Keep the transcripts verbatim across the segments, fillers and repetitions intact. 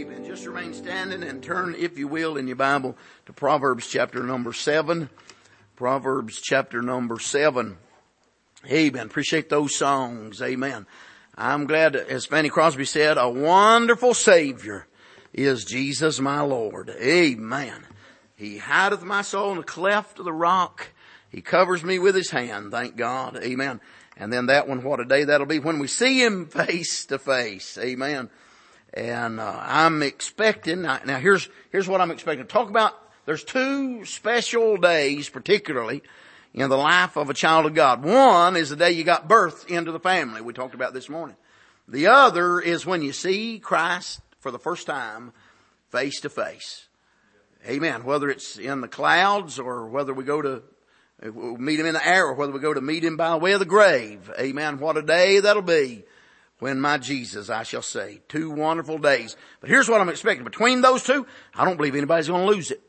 Amen. Just remain standing and turn, if you will, in your Bible to Proverbs chapter number seven. Proverbs chapter number seven. Amen. Appreciate those songs. Amen. I'm glad, as Fanny Crosby said, a wonderful Savior is Jesus my Lord. Amen. He hideth my soul in the cleft of the rock. He covers me with his hand. Thank God. Amen. And then that one, what a day that'll be when we see him face to face. Amen. And uh, I'm expecting, now, now here's, here's what I'm expecting. Talk about, there's two special days particularly in the life of a child of God. One is the day you got birth into the family. We talked about this morning. The other is when you see Christ for the first time face to face. Amen. Whether it's in the clouds or whether we go to we'll meet him in the air or whether we go to meet him by the way of the grave. Amen. What a day that'll be when my Jesus I shall say. Two wonderful days. But here's what I'm expecting. Between those two, I don't believe anybody's going to lose it.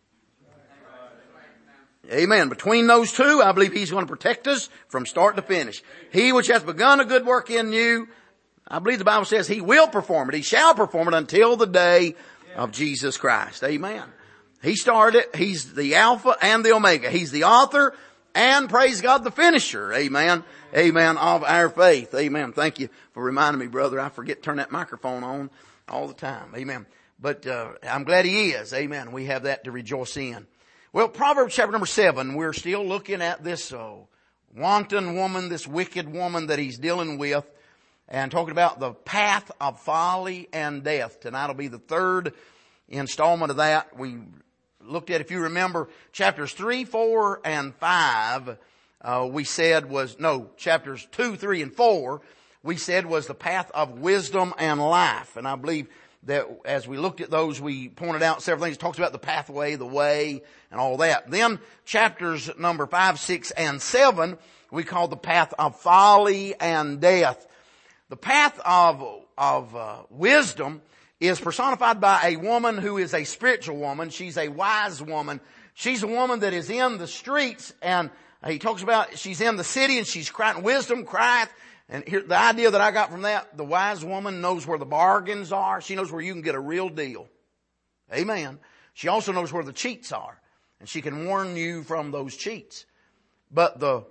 Amen. Between those two, I believe he's going to protect us from start to finish. He which has begun a good work in you, I believe the Bible says he will perform it. He shall perform it until the day of Jesus Christ. Amen. He started it. He's the Alpha and the Omega. He's the author and, praise God, the finisher. Amen. Amen. Of our faith. Amen. Thank you for reminding me, brother. I forget to turn that microphone on all the time. Amen. But uh, I'm glad he is. Amen. We have that to rejoice in. Well, Proverbs chapter number seven, we're still looking at this uh, wanton woman, this wicked woman that he's dealing with, and talking about the path of folly and death. Tonight will be the third installment of that. We looked at, if you remember, chapters three, four, and five, uh, we said was, no, chapters two, three, and four, we said was the path of wisdom and life. And I believe that as we looked at those, we pointed out several things. It talks about the pathway, the way, and all that. Then chapters number five, six, and seven, we call the path of folly and death. The path of, of, uh, wisdom is personified by a woman who is a spiritual woman. She's a wise woman. She's a woman that is in the streets, and he talks about she's in the city and she's crying, wisdom crieth. And here, the idea that I got from that, the wise woman knows where the bargains are. She knows where you can get a real deal. Amen. She also knows where the cheats are, and she can warn you from those cheats. But the,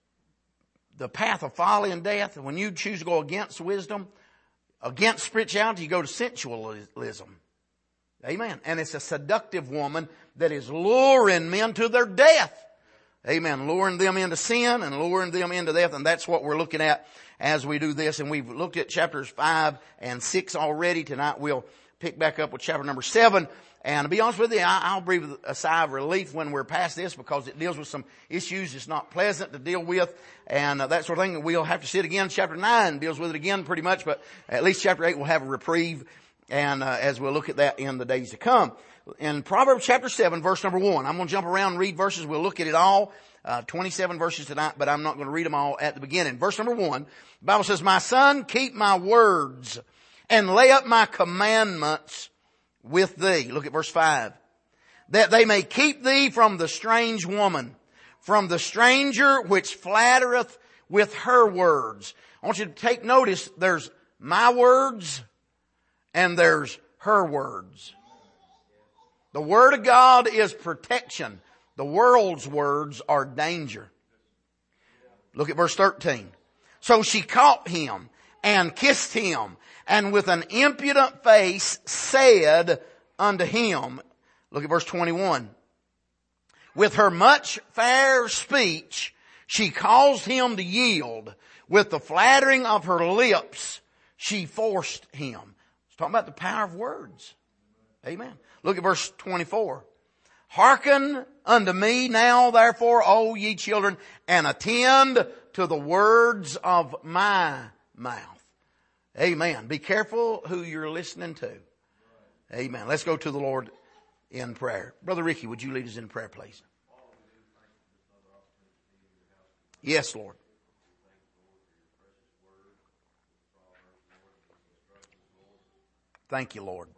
the path of folly and death, when you choose to go against wisdom, against spirituality, you go to sensualism. Amen. And it's a seductive woman that is luring men to their death. Amen. Luring them into sin and luring them into death. And that's what we're looking at as we do this. And we've looked at chapters five and six already. Tonight we'll pick back up with chapter number seven. And to be honest with you, I'll breathe a sigh of relief when we're past this, because it deals with some issues it's not pleasant to deal with and uh, that sort of thing. We'll have to see it again. Chapter nine deals with it again pretty much, but at least chapter eight will have a reprieve, and uh, as we'll look at that in the days to come. In Proverbs chapter seven, verse number one, I'm going to jump around and read verses. We'll look at it all, uh, twenty-seven verses tonight, but I'm not going to read them all at the beginning. Verse number one, the Bible says, my son, keep my words and lay up my commandments with thee. Look at verse five. That they may keep thee from the strange woman, from the stranger which flattereth with her words. I want you to take notice, there's my words and there's her words. The word of God is protection. The world's words are danger. Look at verse thirteen. So she caught him and kissed him, and with an impudent face said unto him, look at verse twenty-one. With her much fair speech, she caused him to yield. With the flattering of her lips, she forced him. It's talking about the power of words. Amen. Look at verse twenty-four. Hearken unto me now, therefore, O ye children, and attend to the words of my mouth. Amen. Be careful who you're listening to. Amen. Let's go to the Lord in prayer. Brother Ricky, would you lead us in prayer, please? Yes, Lord. Thank you, Lord.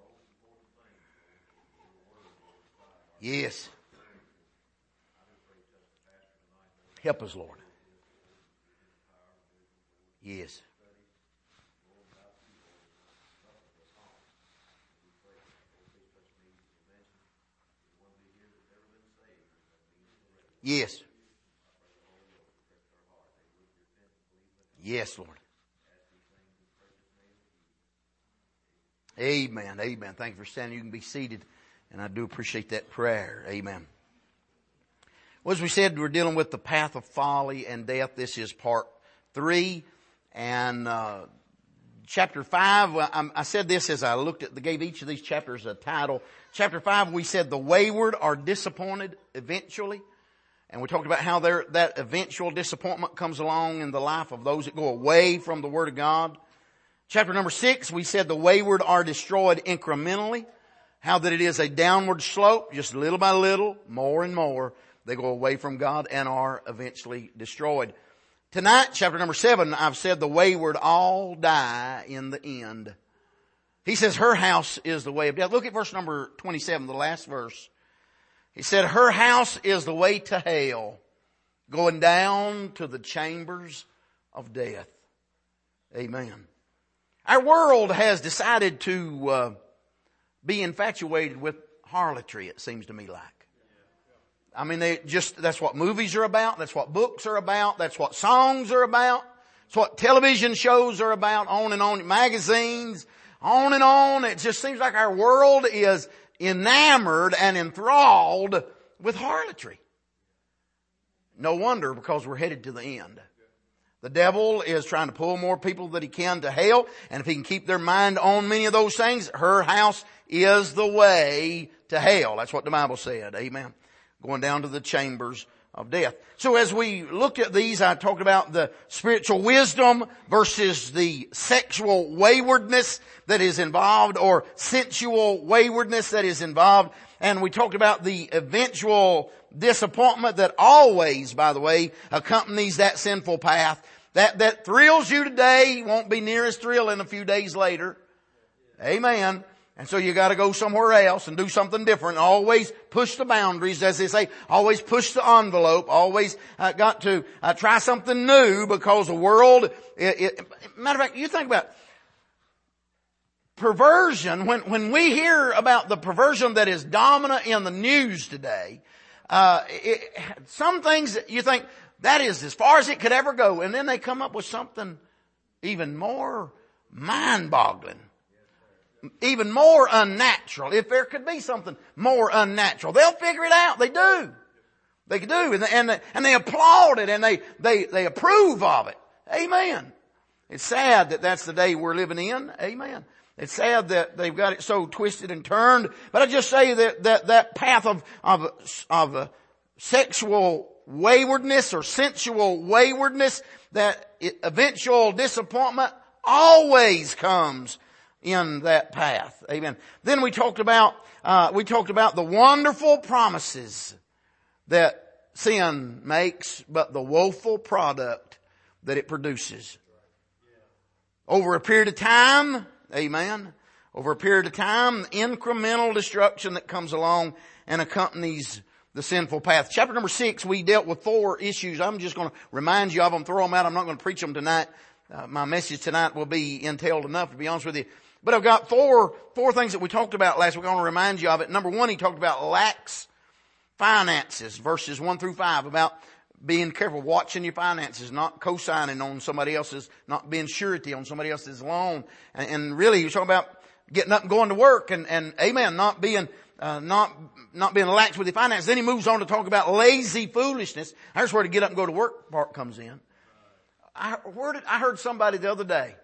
Yes. Help us, Lord. Yes. Yes. Yes, Lord. Amen. Amen. Thank you for standing. You can be seated. And I do appreciate that prayer. Amen. Well, as we said, we're dealing with the path of folly and death. This is part three. And uh chapter five, well, I, I said this as I looked at, gave each of these chapters a title. Chapter five, we said the wayward are disappointed eventually. And we talked about how there, that eventual disappointment comes along in the life of those that go away from the Word of God. Chapter number six, we said the wayward are destroyed incrementally. How that it is a downward slope, just little by little, more and more, they go away from God and are eventually destroyed. Tonight, chapter number seven, I've said the wayward all die in the end. He says her house is the way of death. Look at verse number twenty-seven, the last verse. He said her house is the way to hell, going down to the chambers of death. Amen. Our world has decided to uh, be infatuated with harlotry, it seems to me like. I mean, they just, that's what movies are about. That's what books are about. That's what songs are about. It's what television shows are about, on and on, magazines, on and on. It just seems like our world is enamored and enthralled with harlotry. No wonder, because we're headed to the end. The devil is trying to pull more people that he can to hell. And if he can keep their mind on many of those things, her house is the way to hell. That's what the Bible said. Amen. Going down to the chambers of death. So as we looked at these, I talked about the spiritual wisdom versus the sexual waywardness that is involved, or sensual waywardness that is involved. And we talked about the eventual disappointment that always, by the way, accompanies that sinful path. That, that thrills you today won't be near as thrilling a few days later. Amen. And so you got to go somewhere else and do something different. Always push the boundaries, as they say. Always push the envelope. Always uh, got to uh, try something new, because the world, it, it, matter of fact, you think about it. Perversion, when, when we hear about the perversion that is dominant in the news today, uh, it, some things that you think that is as far as it could ever go. And then they come up with something even more mind-boggling. Even more unnatural. If there could be something more unnatural, they'll figure it out. They do. They do. And they, and they, and they applaud it, and they, they, they approve of it. Amen. It's sad that that's the day we're living in. Amen. It's sad that they've got it so twisted and turned. But I just say that, that, that path of, of, of uh, sexual waywardness or sensual waywardness, that eventual disappointment always comes in that path. Amen. Then we talked about, uh, we talked about the wonderful promises that sin makes, but the woeful product that it produces. Over a period of time, amen, over a period of time, incremental destruction that comes along and accompanies the sinful path. Chapter number six, we dealt with four issues. I'm just going to remind you of them, throw them out. I'm not going to preach them tonight. Uh, my message tonight will be entailed enough, to be honest with you. But I've got four, four things that we talked about last week. I want to remind you of it. Number one, he talked about lax finances, verses one through five, about being careful, watching your finances, not co-signing on somebody else's, not being surety on somebody else's loan. And, and really, he was talking about getting up and going to work, and, and amen, not being, uh, not, not being lax with your finances. Then he moves on to talk about lazy foolishness. That's where the get up and go to work part comes in. I, where did, I heard somebody the other day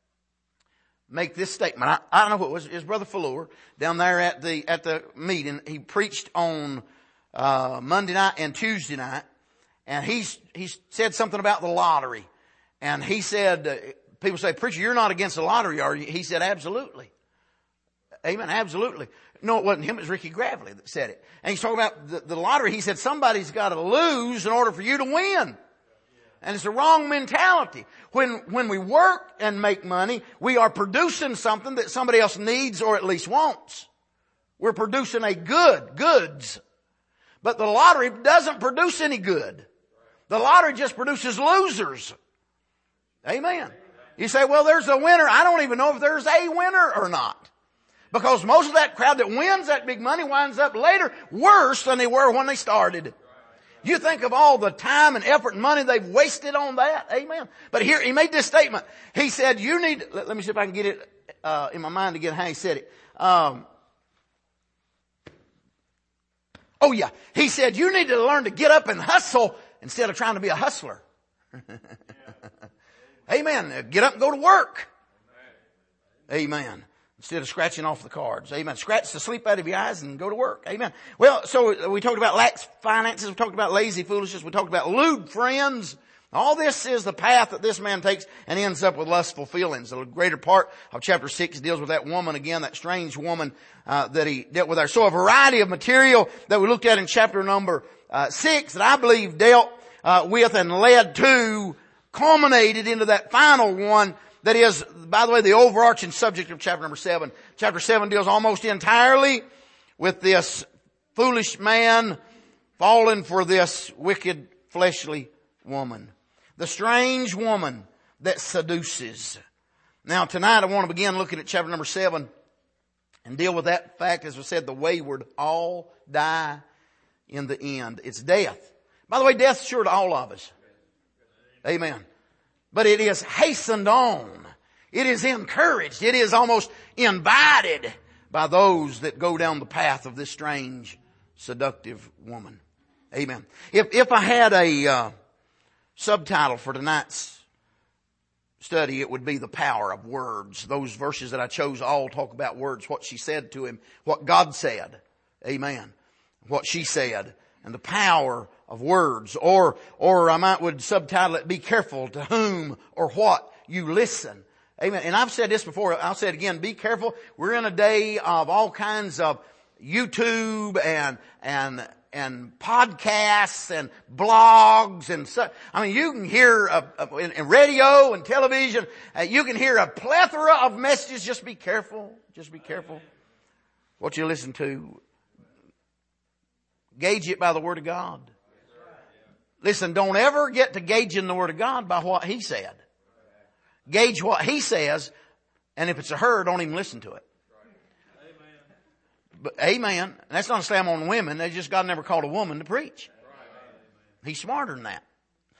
make this statement. I, I don't know who it was. It was Brother Fuller down there at the, at the meeting. He preached on, uh, Monday night and Tuesday night. And he's, he said something about the lottery. And he said, uh, people say, preacher, you're not against the lottery, are you? He said, absolutely. Amen. Absolutely. No, it wasn't him. It was Ricky Gravely that said it. And he's talking about the, the lottery. He said, somebody's got to lose in order for you to win. And it's a wrong mentality. When, when we work and make money, we are producing something that somebody else needs or at least wants. We're producing a good, goods. But the lottery doesn't produce any good. The lottery just produces losers. Amen. You say, well, there's a winner. I don't even know if there's a winner or not. Because most of that crowd that wins that big money winds up later worse than they were when they started. You think of all the time and effort and money they've wasted on that. Amen. But here, he made this statement. He said, you need, let, let me see if I can get it, uh, in my mind again how he said it. Um, oh yeah. He said, you need to learn to get up and hustle instead of trying to be a hustler. Amen. Get up and go to work. Amen. Instead of scratching off the cards. Amen. Scratch the sleep out of your eyes and go to work. Amen. Well, so we talked about lax finances. We talked about lazy foolishness. We talked about lewd friends. All this is the path that this man takes and ends up with lustful feelings. The greater part of chapter six deals with that woman again, that strange woman uh, that he dealt with there. So a variety of material that we looked at in chapter number uh, six that I believe dealt uh, with and led to, culminated into that final one. That is, by the way, the overarching subject of chapter number seven. Chapter seven deals almost entirely with this foolish man falling for this wicked fleshly woman. The strange woman that seduces. Now tonight I want to begin looking at chapter number seven and deal with that fact, as I said, the wayward all die in the end. It's death. By the way, death's sure to all of us. Amen. But it is hastened on. It is encouraged. It is almost invited by those that go down the path of this strange, seductive woman. Amen. If, if I had a uh, subtitle for tonight's study, it would be The Power of Words. Those verses that I chose all talk about words. What she said to him. What God said. Amen. What she said. And the power of words. Or, or I might would subtitle it, Be Careful to Whom or What You Listen. Amen. And I've said this before, I'll say it again, be careful. We're in a day of all kinds of YouTube and, and, and podcasts and blogs and so, I mean, you can hear a, a, in, in radio and television, uh, you can hear a plethora of messages. Just be careful. Just be careful what you listen to. Gauge it by the Word of God. Listen, don't ever get to gauging the Word of God by what He said. Gauge what He says, and if it's a her, don't even listen to it. But amen. And that's not a slam on women. They just, God never called a woman to preach. He's smarter than that.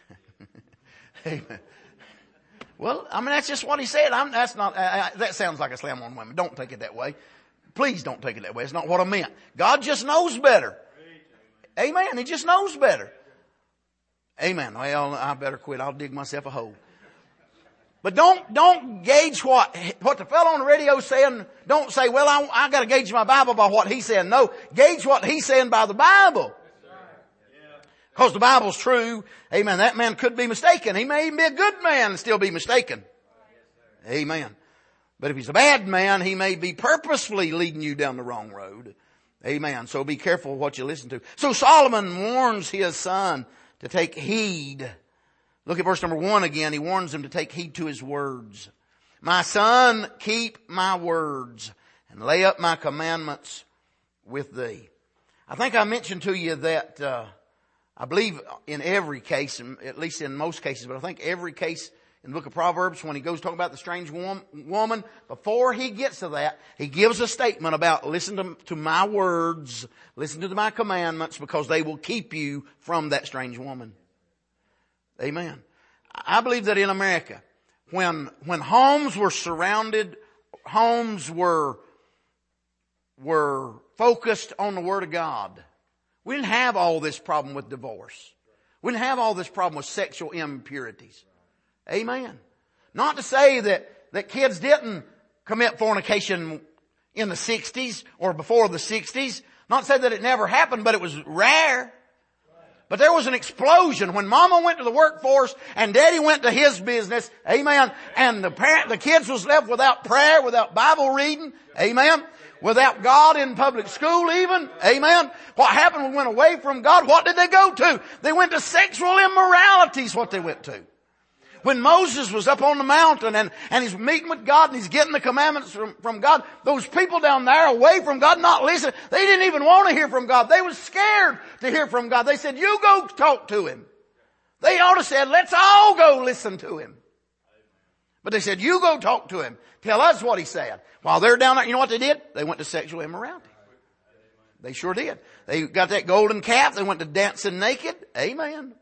Amen. Well, I mean, that's just what He said. I'm, that's not, uh, that sounds like a slam on women. Don't take it that way. Please don't take it that way. It's not what I meant. God just knows better. Amen. He just knows better. Amen. Well, I better quit. I'll dig myself a hole. But don't, don't gauge what, what the fellow on the radio is saying. Don't say, well, I, I gotta gauge my Bible by what he's saying. No, gauge what he's saying by the Bible. Because the Bible's true. Amen. That man could be mistaken. He may even be a good man and still be mistaken. Amen. But if he's a bad man, he may be purposefully leading you down the wrong road. Amen. So be careful what you listen to. So Solomon warns his son to take heed. Look at verse number one again. He warns him to take heed to his words. My son, keep my words and lay up my commandments with thee. I think I mentioned to you that, uh, I believe in every case, at least in most cases, but I think every case in the book of Proverbs, when he goes talking about the strange woman, before he gets to that, he gives a statement about listen to, to my words, listen to my commandments, because they will keep you from that strange woman. Amen. I believe that in America, when, when homes were surrounded, homes were, were focused on the Word of God, we didn't have all this problem with divorce. We didn't have all this problem with sexual impurities. Amen. Not to say that, that kids didn't commit fornication in the sixties or before the sixties. Not to say that it never happened, but it was rare. But there was an explosion when Mama went to the workforce and Daddy went to his business. Amen. And the parent, the kids was left without prayer, without Bible reading. Amen. Without God in public school even. Amen. What happened when we went away from God? What did they go to? They went to sexual immorality is what they went to. When Moses was up on the mountain and, and he's meeting with God and he's getting the commandments from, from God, those people down there away from God, not listening, they didn't even want to hear from God. They were scared to hear from God. They said, you go talk to Him. They ought to said, let's all go listen to Him. But they said, you go talk to Him. Tell us what He said. While they're down there, you know what they did? They went to sexual immorality. They sure did. They got that golden calf. They went to dancing naked. Amen.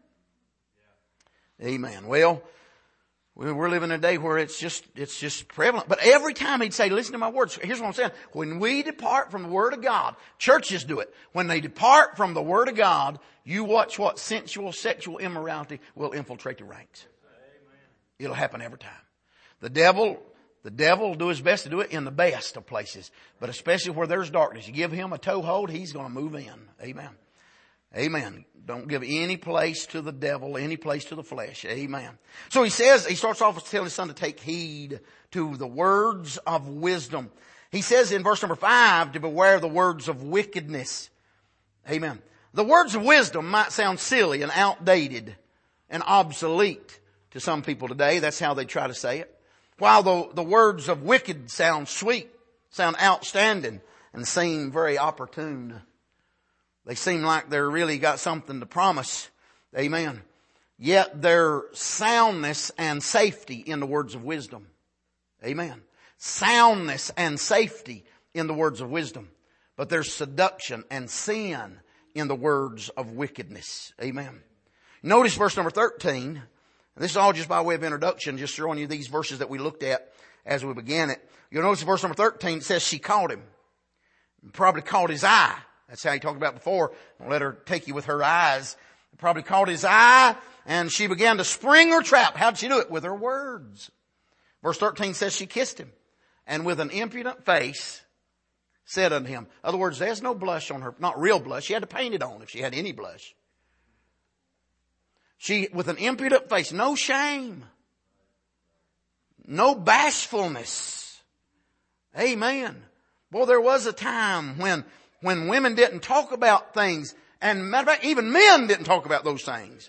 Amen. Well, we're living in a day where it's just, it's just prevalent. But every time he'd say, listen to my words. Here's what I'm saying. When we depart from the Word of God, churches do it. When they depart from the Word of God, you watch what sensual, sexual immorality will infiltrate the ranks. It'll happen every time. The devil, the devil will do his best to do it in the best of places. But especially where there's darkness. You give him a toehold, he's going to move in. Amen. Amen. Don't give any place to the devil, any place to the flesh. Amen. So he says, he starts off with telling his son to take heed to the words of wisdom. He says in verse number five to beware the words of wickedness. Amen. The words of wisdom might sound silly and outdated and obsolete to some people today. That's how they try to say it. While the, the words of wicked sound sweet, sound outstanding, and seem very opportune. They seem like they're really got something to promise. Amen. Yet their soundness and safety in the words of wisdom. Amen. Soundness and safety in the words of wisdom. But there's seduction and sin in the words of wickedness. Amen. Notice verse number thirteen. This is all just by way of introduction, just showing you these verses that we looked at as we began it. You'll notice verse number thirteen, it says she caught him. Probably caught his eye. That's how he talked about before. Don't let her take you with her eyes. Probably caught his eye, and she began to spring her trap. How'd she do it? With her words. Verse thirteen says she kissed him, and with an impudent face said unto him. In other words, there's no blush on her, not real blush. She had to paint it on if she had any blush. She, with an impudent face, no shame, no bashfulness. Amen. Boy, there was a time when, when women didn't talk about things, and matter of fact, even men didn't talk about those things.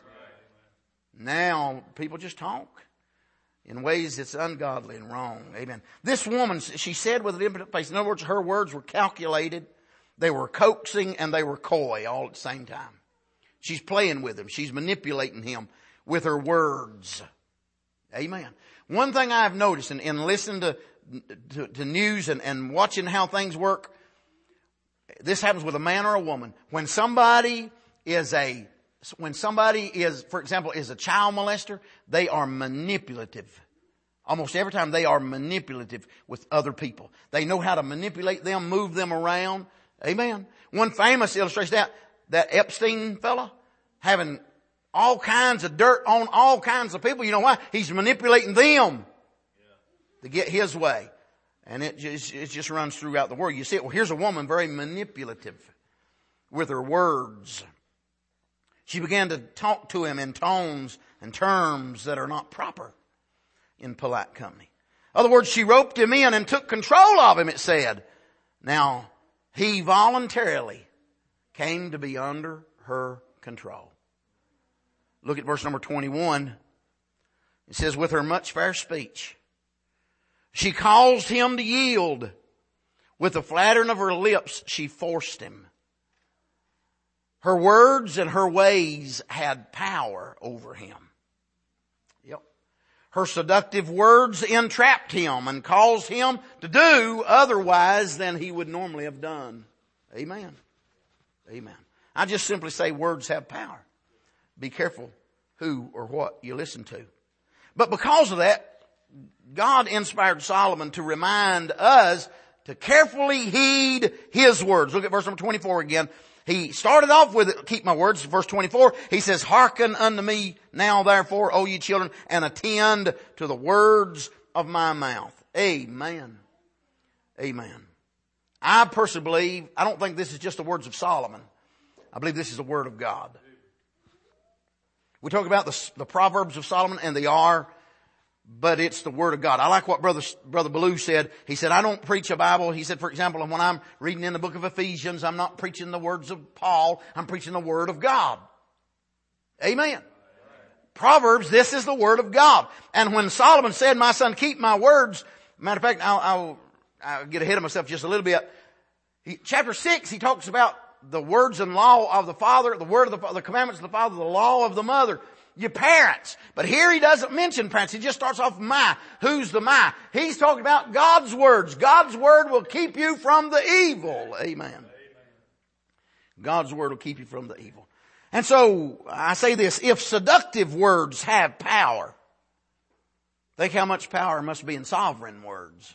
Now, people just talk in ways that's ungodly and wrong. Amen. This woman, she said with an impudent face, in other words, her words were calculated, they were coaxing, and they were coy all at the same time. She's playing with him. She's manipulating him with her words. Amen. One thing I've noticed in, in listening to, to, to news and, and watching how things work, this happens with a man or a woman. When somebody is a, when somebody is, for example, is a child molester, they are manipulative. Almost every time they are manipulative with other people. They know how to manipulate them, move them around. Amen. One famous illustration of that, that Epstein fella having all kinds of dirt on all kinds of people. You know why? He's manipulating them to get his way. And it just, it just runs throughout the world. You see it. Well, here's a woman very manipulative with her words. She began to talk to him in tones and terms that are not proper in polite company. In other words, she roped him in and took control of him, it said. Now, he voluntarily came to be under her control. Look at verse number twenty-one. It says, with her much fair speech, she caused him to yield. With the flattering of her lips, she forced him. Her words and her ways had power over him. Yep. Her seductive words entrapped him and caused him to do otherwise than he would normally have done. Amen. Amen. I just simply say words have power. Be careful who or what you listen to. But because of that, God inspired Solomon to remind us to carefully heed his words. Look at verse number twenty-four again. He started off with it, keep my words, verse twenty-four. He says, hearken unto me now therefore, O ye children, and attend to the words of my mouth. Amen. Amen. I personally believe, I don't think this is just the words of Solomon. I believe this is the word of God. We talk about the, the Proverbs of Solomon, and they are, but it's the word of God. I like what Brother, Brother Ballou said. He said, I don't preach a Bible. He said, for example, when I'm reading in the book of Ephesians, I'm not preaching the words of Paul. I'm preaching the word of God. Amen. Proverbs, this is the word of God. And when Solomon said, my son, keep my words, matter of fact, I'll, I'll, I'll get ahead of myself just a little bit. He, chapter six, he talks about the words and law of the father, the word of the, the commandments of the father, the law of the mother, your parents. But here he doesn't mention parents. He just starts off my. Who's the my? He's talking about God's words. God's word will keep you from the evil. Amen. God's word will keep you from the evil. And so I say this, if seductive words have power, think how much power must be in sovereign words.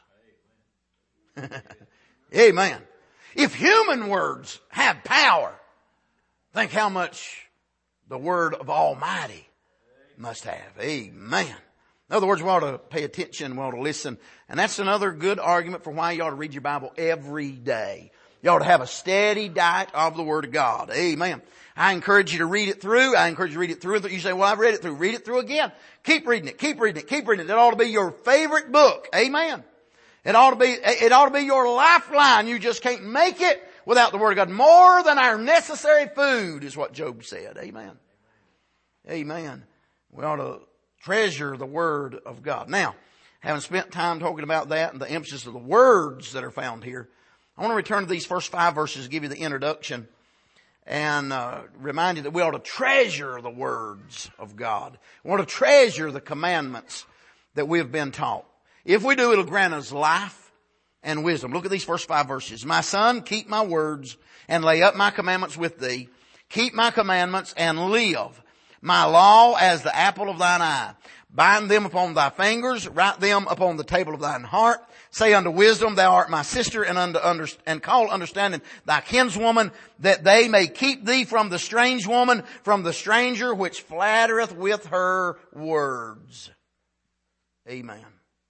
Amen. If human words have power, think how much the word of Almighty must have. Amen. In other words, we ought to pay attention, we ought to listen. And that's another good argument for why you ought to read your Bible every day. You ought to have a steady diet of the Word of God. Amen. I encourage you to read it through. I encourage you to read it through. You say, well, I've read it through. Read it through again. Keep reading it. Keep reading it. Keep reading it. It ought to be your favorite book. Amen. It ought to be, it ought to be your lifeline. You just can't make it without the Word of God. More than our necessary food is what Job said. Amen. Amen. We ought to treasure the Word of God. Now, having spent time talking about that and the emphasis of the words that are found here, I want to return to these first five verses to give you the introduction and uh, remind you that we ought to treasure the words of God. We ought to treasure the commandments that we have been taught. If we do, it'll grant us life and wisdom. Look at these first five verses. My son, keep my words and lay up my commandments with thee. Keep my commandments and live. My law as the apple of thine eye. Bind them upon thy fingers, write them upon the table of thine heart. Say unto wisdom, thou art my sister, and unto under, and call understanding thy kinswoman, that they may keep thee from the strange woman, from the stranger which flattereth with her words. Amen.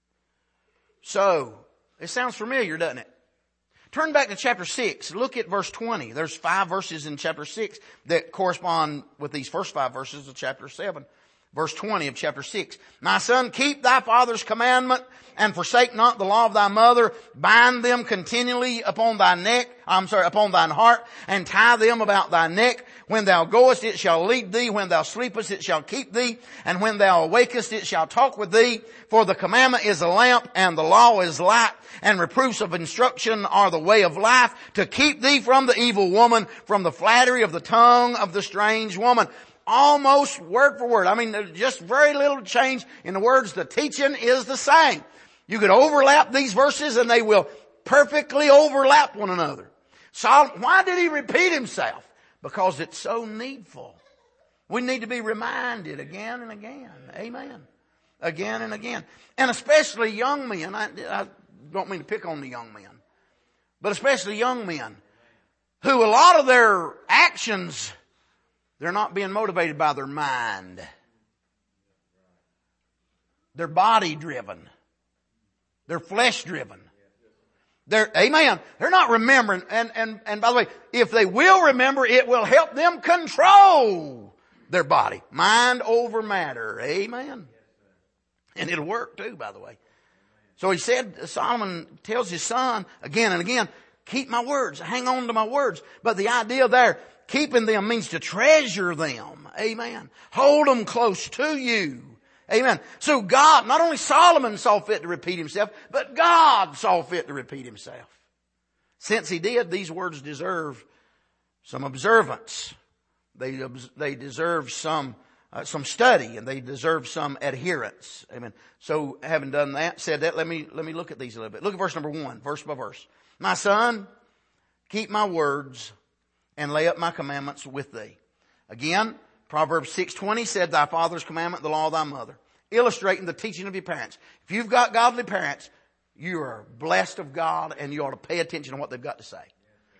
So, it sounds familiar, doesn't it? Turn back to chapter six. Look at verse twenty. There's five verses in chapter six that correspond with these first five verses of chapter seven. Verse twenty of chapter six. My son, keep thy father's commandment and forsake not the law of thy mother. Bind them continually upon thy neck, I'm sorry, upon thine heart, and tie them about thy neck. When thou goest, it shall lead thee. When thou sleepest, it shall keep thee. And when thou awakest, it shall talk with thee. For the commandment is a lamp, and the law is light, and reproofs of instruction are the way of life, to keep thee from the evil woman, from the flattery of the tongue of the strange woman. Almost word for word. I mean, there's just very little change in the words. The teaching is the same. You could overlap these verses and they will perfectly overlap one another. Solomon, why did he repeat himself? Because it's so needful. We need to be reminded again and again. Amen. Again and again. And especially young men. I, I don't mean to pick on the young men. But especially young men who a lot of their actions, they're not being motivated by their mind. They're body driven. They're flesh driven. They're, amen. They're not remembering. And, and, and by the way, if they will remember, it will help them control their body. Mind over matter. Amen. And it'll work too, by the way. So he said, Solomon tells his son again and again, keep my words. Hang on to my words. But the idea there, keeping them means to treasure them. Amen. Hold them close to you. Amen. So God, not only Solomon saw fit to repeat himself, but God saw fit to repeat himself. Since he did, these words deserve some observance. They, they deserve some, uh, some study, and they deserve some adherence. Amen. So having done that, said that, let me, let me look at these a little bit. Look at verse number one, verse by verse. My son, keep my words and lay up my commandments with thee. Again, Proverbs six twenty said, thy father's commandment, the law of thy mother. Illustrating the teaching of your parents. If you've got godly parents, you are blessed of God, and you ought to pay attention to what they've got to say.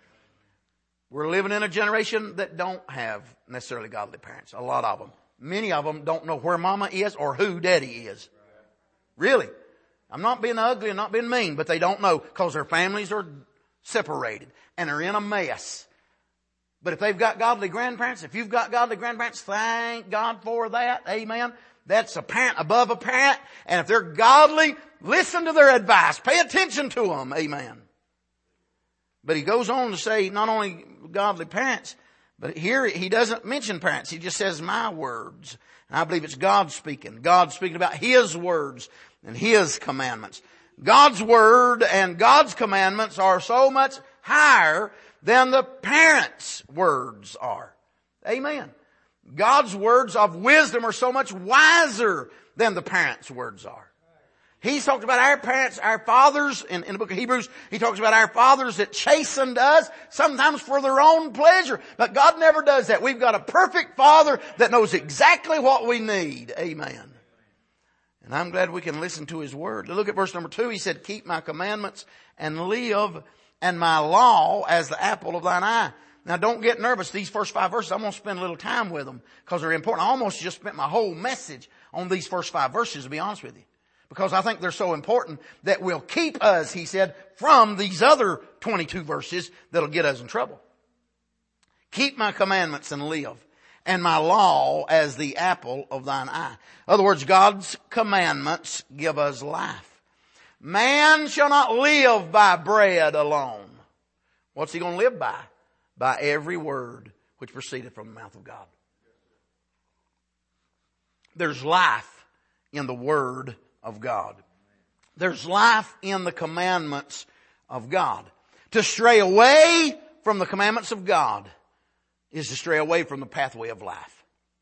We're living in a generation that don't have necessarily godly parents. A lot of them. Many of them don't know where mama is or who daddy is. Really. I'm not being ugly and not being mean, but they don't know because their families are separated and are in a mess. But if they've got godly grandparents, if you've got godly grandparents, thank God for that. Amen. That's a parent above a parent. And if they're godly, listen to their advice. Pay attention to them. Amen. But he goes on to say not only godly parents, but here he doesn't mention parents. He just says my words. And I believe it's God speaking. God speaking about his words and his commandments. God's word and God's commandments are so much higher than the parents' words are. Amen. God's words of wisdom are so much wiser than the parents' words are. He's talked about our parents, our fathers, in, in the book of Hebrews, he talks about our fathers that chastened us, sometimes for their own pleasure. But God never does that. We've got a perfect Father that knows exactly what we need. Amen. And I'm glad we can listen to His Word. Look at verse number two. He said, keep my commandments and live, and my law as the apple of thine eye. Now don't get nervous. These first five verses, I'm going to spend a little time with them because they're important. I almost just spent my whole message on these first five verses, to be honest with you. Because I think they're so important that will keep us, he said, from these other twenty-two verses that'll get us in trouble. Keep my commandments and live, and my law as the apple of thine eye. In other words, God's commandments give us life. Man shall not live by bread alone. What's he going to live by? By every word which proceedeth from the mouth of God. There's life in the Word of God. There's life in the commandments of God. To stray away from the commandments of God is to stray away from the pathway of life.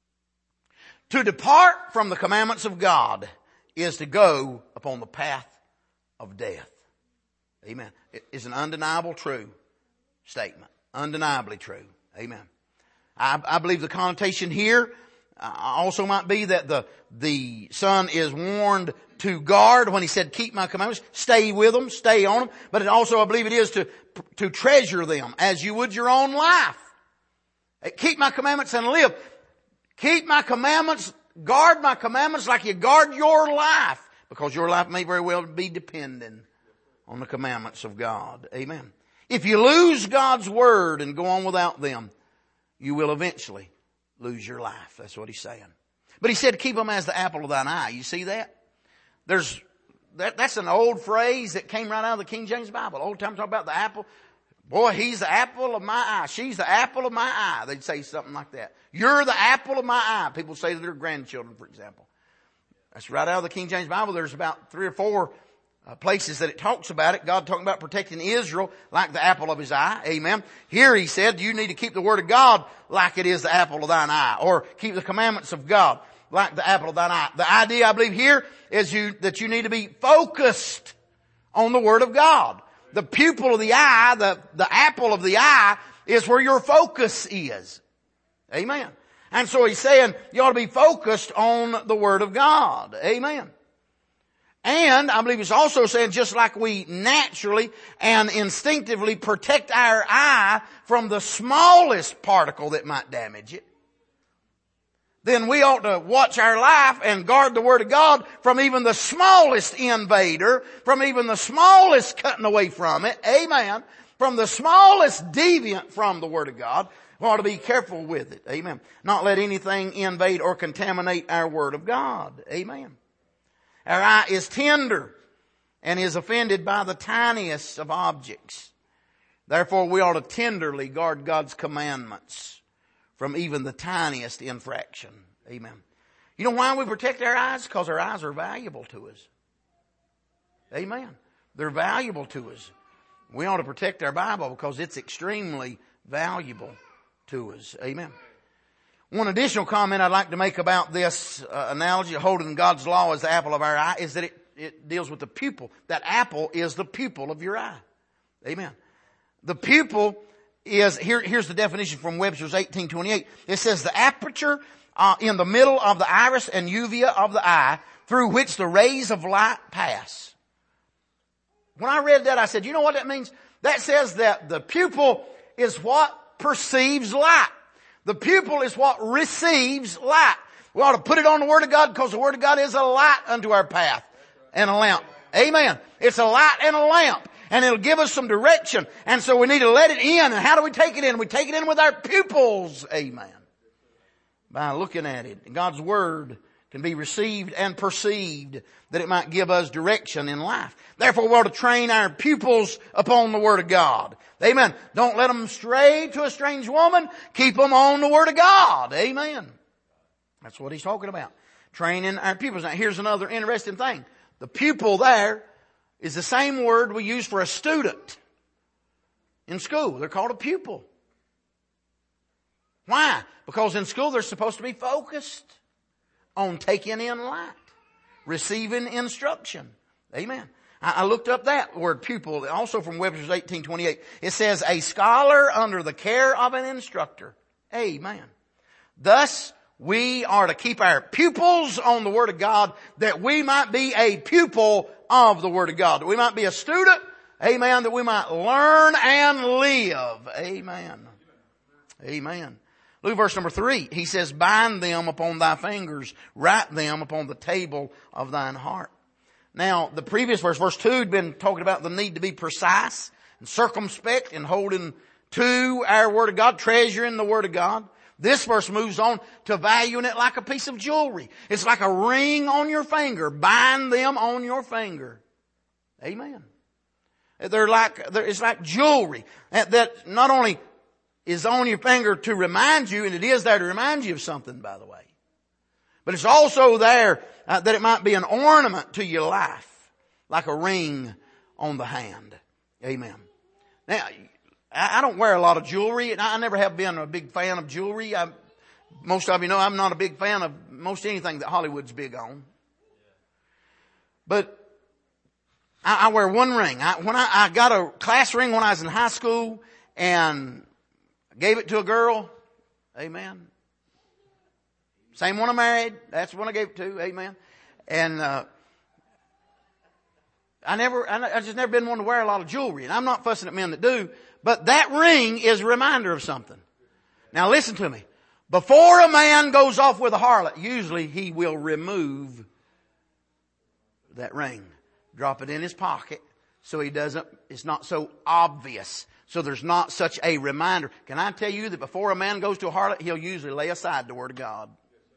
To depart from the commandments of God is to go upon the path of death. Amen. It is an undeniable true statement. Undeniably true. Amen. I, I believe the connotation here uh, also might be that the, the son is warned to guard when he said, keep my commandments, stay with them, stay on them. But it also, I believe it is to, to treasure them as you would your own life. Keep my commandments and live. Keep my commandments, guard my commandments like you guard your life. Because your life may very well be dependent on the commandments of God. Amen. If you lose God's Word and go on without them, you will eventually lose your life. That's what he's saying. But he said, keep them as the apple of thine eye. You see that? There's, that, that's an old phrase that came right out of the King James Bible. Old time talking about the apple. Boy, he's the apple of my eye. She's the apple of my eye. They'd say something like that. You're the apple of my eye. People say to their grandchildren, for example. That's right out of the King James Bible. There's about three or four Uh, places that it talks about it. God talking about protecting Israel like the apple of his eye. Amen. Here he said, you need to keep the word of God like it is the apple of thine eye. Or keep the commandments of God like the apple of thine eye. The idea, I believe, here is you, that you need to be focused on the word of God. The pupil of the eye, the, the apple of the eye is where your focus is. Amen. And so he's saying you ought to be focused on the word of God. Amen. And I believe he's also saying just like we naturally and instinctively protect our eye from the smallest particle that might damage it, then we ought to watch our life and guard the Word of God from even the smallest invader, from even the smallest cutting away from it. Amen. From the smallest deviant from the Word of God. We ought to be careful with it. Amen. Not let anything invade or contaminate our Word of God. Amen. Our eye is tender and is offended by the tiniest of objects. Therefore, we ought to tenderly guard God's commandments from even the tiniest infraction. Amen. You know why we protect our eyes? Because our eyes are valuable to us. Amen. They're valuable to us. We ought to protect our Bible because it's extremely valuable to us. Amen. One additional comment I'd like to make about this uh, analogy of holding God's law as the apple of our eye is that it, it deals with the pupil. That apple is the pupil of your eye. Amen. The pupil is, here, here's the definition from Webster's eighteen twenty-eight. It says the aperture uh, in the middle of the iris and uvea of the eye through which the rays of light pass. When I read that, I said, you know what that means? That says that the pupil is what perceives light. The pupil is what receives light. We ought to put it on the Word of God because the Word of God is a light unto our path and a lamp. Amen. It's a light and a lamp. And it'll give us some direction. And so we need to let it in. And how do we take it in? We take it in with our pupils. Amen. By looking at it. God's Word can be received and perceived that it might give us direction in life. Therefore, we ought to train our pupils upon the Word of God. Amen. Don't let them stray to a strange woman. Keep them on the Word of God. Amen. That's what he's talking about. Training our pupils. Now, here's another interesting thing. The pupil there is the same word we use for a student in school. They're called a pupil. Why? Because in school they're supposed to be focused on taking in light, receiving instruction, Amen. I, I looked up that word pupil, also from Webster's eighteen twenty-eight. It says, a scholar under the care of an instructor. Amen. Thus, we are to keep our pupils on the Word of God, that we might be a pupil of the Word of God. That we might be a student. Amen. That we might learn and live. Amen. Amen. Look at verse number three. He says, bind them upon thy fingers, write them upon the table of thine heart. Now, the previous verse, verse two, had been talking about the need to be precise and circumspect in holding to our Word of God, treasuring the Word of God. This verse moves on to valuing it like a piece of jewelry. It's like a ring on your finger. Bind them on your finger. Amen. They're like, they're, it's like jewelry that not only is on your finger to remind you, and it is there to remind you of something, by the way, but it's also there uh, that it might be an ornament to your life, like a ring on the hand. Amen. Now, I don't wear a lot of jewelry, and I never have been a big fan of jewelry. I, most of you know I'm not a big fan of most anything that Hollywood's big on. But I, I wear one ring. I, when I, I got a class ring when I was in high school, and gave it to a girl. Amen. Same one I married. That's the one I gave it to. Amen. And uh, I never, I, I just never been one to wear a lot of jewelry, and I'm not fussing at men that do. But that ring is a reminder of something. Now listen to me. Before a man goes off with a harlot, usually he will remove that ring. Drop it in his pocket so he doesn't, it's not so obvious. So there's not such a reminder. Can I tell you that before a man goes to a harlot, he'll usually lay aside the Word of God.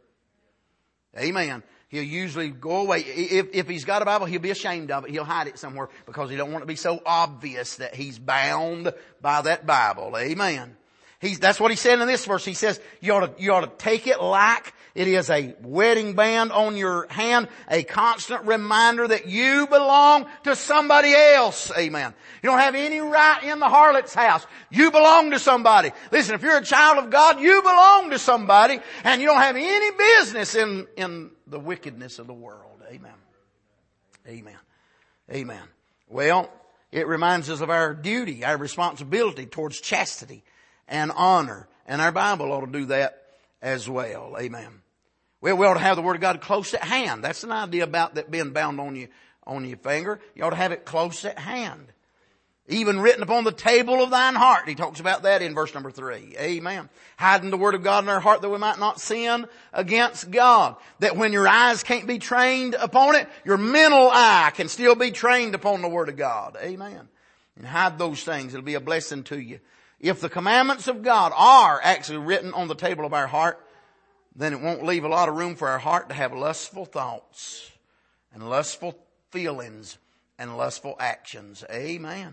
Amen. He'll usually go away. If, if he's got a Bible, he'll be ashamed of it. He'll hide it somewhere because he don't want it to be so obvious that he's bound by that Bible. Amen. He's, that's what he said in this verse. He says, you ought to, you ought to take it like it is a wedding band on your hand, a constant reminder that you belong to somebody else. Amen. You don't have any right in the harlot's house. You belong to somebody. Listen, if you're a child of God, you belong to somebody, and you don't have any business in, in the wickedness of the world. Amen. Amen. Amen. Well, it reminds us of our duty, our responsibility towards chastity and honor. And our Bible ought to do that as well. Amen. Well, we ought to have the Word of God close at hand. That's an idea about that being bound on you, on your finger. You ought to have it close at hand. Even written upon the table of thine heart. He talks about that in verse number three. Amen. Hiding the Word of God in our heart that we might not sin against God. That when your eyes can't be trained upon it, your mental eye can still be trained upon the Word of God. Amen. And hide those things. It'll be a blessing to you. If the commandments of God are actually written on the table of our heart, then it won't leave a lot of room for our heart to have lustful thoughts and lustful feelings and lustful actions. Amen.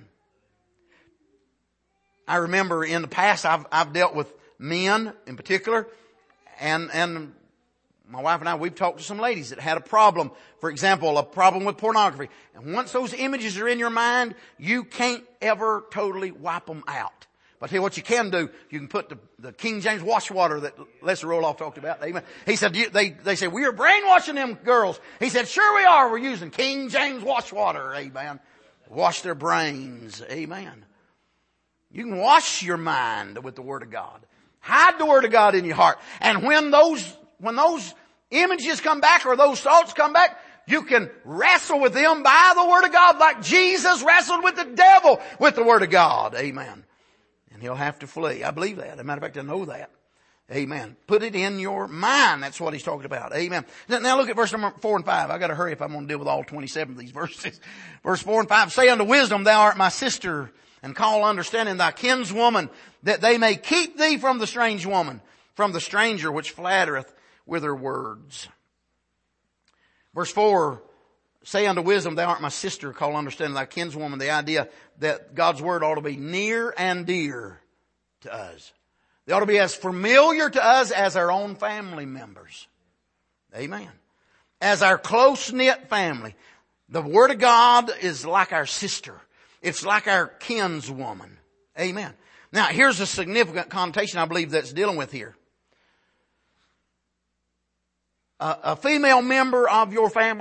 I remember in the past I've, I've dealt with men in particular, and, and my wife and I, we've talked to some ladies that had a problem. For example, a problem with pornography. And once those images are in your mind, you can't ever totally wipe them out. But I tell you what you can do, you can put the, the King James wash water that Lester Roloff talked about. Amen. He said, they, they said, we are brainwashing them girls. He said, sure we are. We're using King James wash water. Amen. Wash their brains. Amen. You can wash your mind with the Word of God. Hide the Word of God in your heart. And when those, when those images come back or those thoughts come back, you can wrestle with them by the Word of God like Jesus wrestled with the devil with the Word of God. Amen. And he'll have to flee. I believe that. As a matter of fact, I know that. Amen. Put it in your mind. That's what he's talking about. Amen. Now look at verse number four and five. I got to hurry if I'm going to deal with all twenty-seven of these verses. Verse four and five. Say unto wisdom, thou art my sister, and call understanding thy kinswoman, that they may keep thee from the strange woman, from the stranger which flattereth with her words. Verse four. Say unto wisdom, thou art my sister, call understanding thy kinswoman. The idea that God's Word ought to be near and dear to us. They ought to be as familiar to us as our own family members. Amen. As our close-knit family. The Word of God is like our sister. It's like our kinswoman. Amen. Now, here's a significant connotation I believe that's dealing with here. A, a female member of your family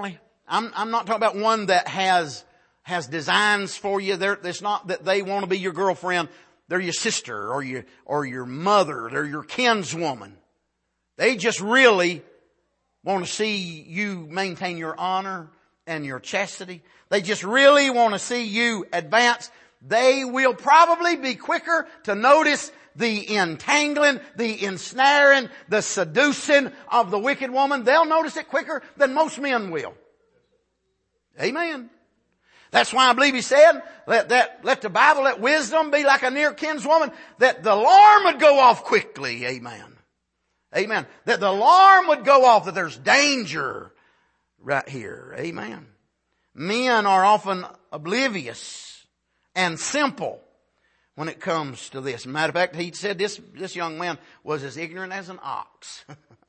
I'm, I'm not talking about one that has, has designs for you. They're, it's not that they want to be your girlfriend. They're your sister or your, or your mother. They're your kinswoman. They just really want to see you maintain your honor and your chastity. They just really want to see you advance. They will probably be quicker to notice the entangling, the ensnaring, the seducing of the wicked woman. They'll notice it quicker than most men will. Amen. That's why I believe he said, let that, let the Bible, let wisdom be like a near kinswoman, that the alarm would go off quickly. Amen. Amen. That the alarm would go off, that there's danger right here. Amen. Men are often oblivious and simple when it comes to this. Matter of fact, he said this, this young man was as ignorant as an ox.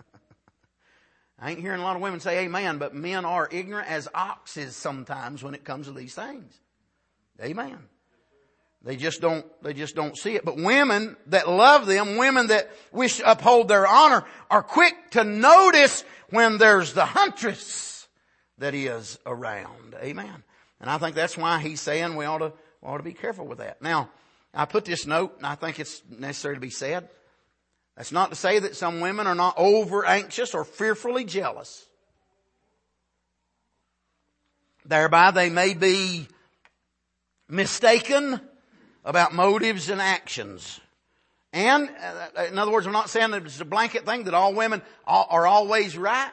I ain't hearing a lot of women say amen, but men are ignorant as oxes sometimes when it comes to these things. Amen. They just don't, they just don't see it. But women that love them, women that wish to uphold their honor, are quick to notice when there's the huntress that is around. Amen. And I think that's why he's saying we ought to, we ought to be careful with that. Now, I put this note, and I think it's necessary to be said. That's not to say that some women are not over anxious or fearfully jealous. Thereby they may be mistaken about motives and actions. And, in other words, I'm not saying that it's a blanket thing that all women are always right.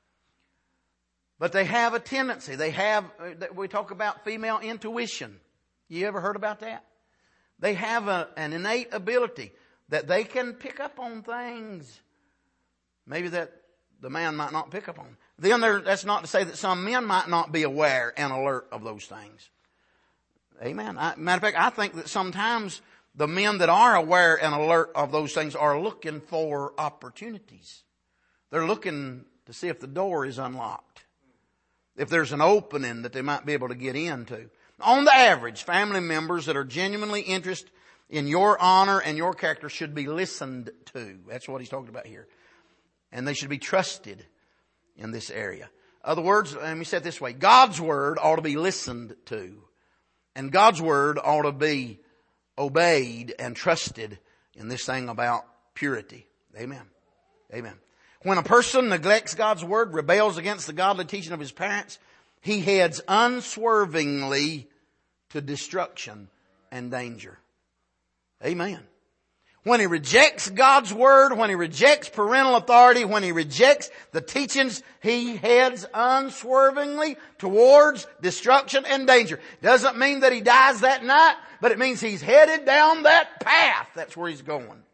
But they have a tendency. They have, we talk about female intuition. You ever heard about that? They have a, an innate ability that they can pick up on things maybe that the man might not pick up on. Then there, that's not to say that some men might not be aware and alert of those things. Amen. I, matter of fact, I think that sometimes the men that are aware and alert of those things are looking for opportunities. They're looking to see if the door is unlocked, if there's an opening that they might be able to get into. On the average, family members that are genuinely interested in your honor and your character should be listened to. That's what he's talking about here. And they should be trusted in this area. Other words, let me say it this way. God's word ought to be listened to. And God's word ought to be obeyed and trusted in this thing about purity. Amen. Amen. When a person neglects God's word, rebels against the godly teaching of his parents, he heads unswervingly to destruction and danger. Amen. When he rejects God's word, when he rejects parental authority, when he rejects the teachings, he heads unswervingly towards destruction and danger. Doesn't mean that he dies that night, but it means he's headed down that path. That's where he's going.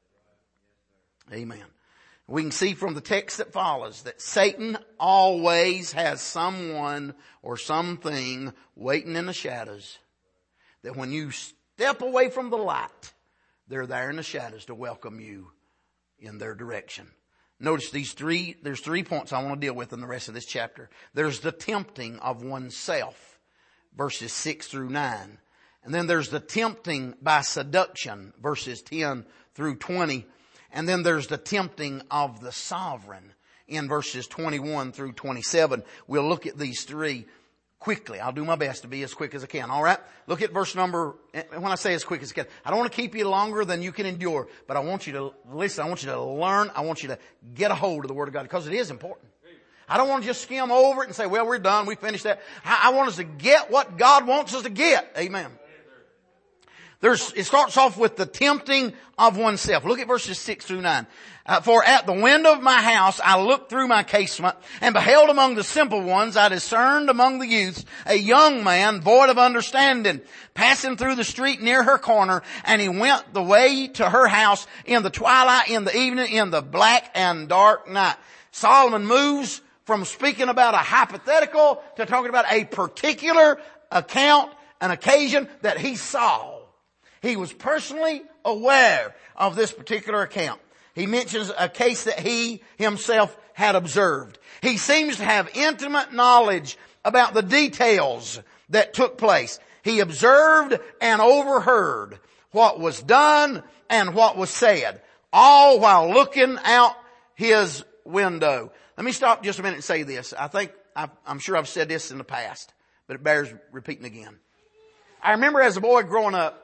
Amen. We can see from the text that follows that Satan always has someone or something waiting in the shadows. That when you step away from the light, they're there in the shadows to welcome you in their direction. Notice these three, there's three points I want to deal with in the rest of this chapter. There's the tempting of oneself, verses six through nine. And then there's the tempting by seduction, verses ten through twenty. And then there's the tempting of the sovereign in verses twenty-one through twenty-seven. We'll look at these three quickly. I'll do my best to be as quick as I can. All right? Look at verse number, when I say as quick as I can, I don't want to keep you longer than you can endure, but I want you to listen. I want you to learn. I want you to get a hold of the Word of God because it is important. I don't want to just skim over it and say, well, we're done. We finished that. I want us to get what God wants us to get. Amen. There's, it starts off with the tempting of oneself. Look at verses six through nine. Uh, For at the window of my house I looked through my casement, and beheld among the simple ones, I discerned among the youths a young man void of understanding, passing through the street near her corner, and he went the way to her house in the twilight, in the evening, in the black and dark night. Solomon moves from speaking about a hypothetical to talking about a particular account, an occasion that he saw. He was personally aware of this particular account. He mentions a case that he himself had observed. He seems to have intimate knowledge about the details that took place. He observed and overheard what was done and what was said, all while looking out his window. Let me stop just a minute and say this. I think I, I'm sure I've said this in the past, but it bears repeating again. I remember as a boy growing up,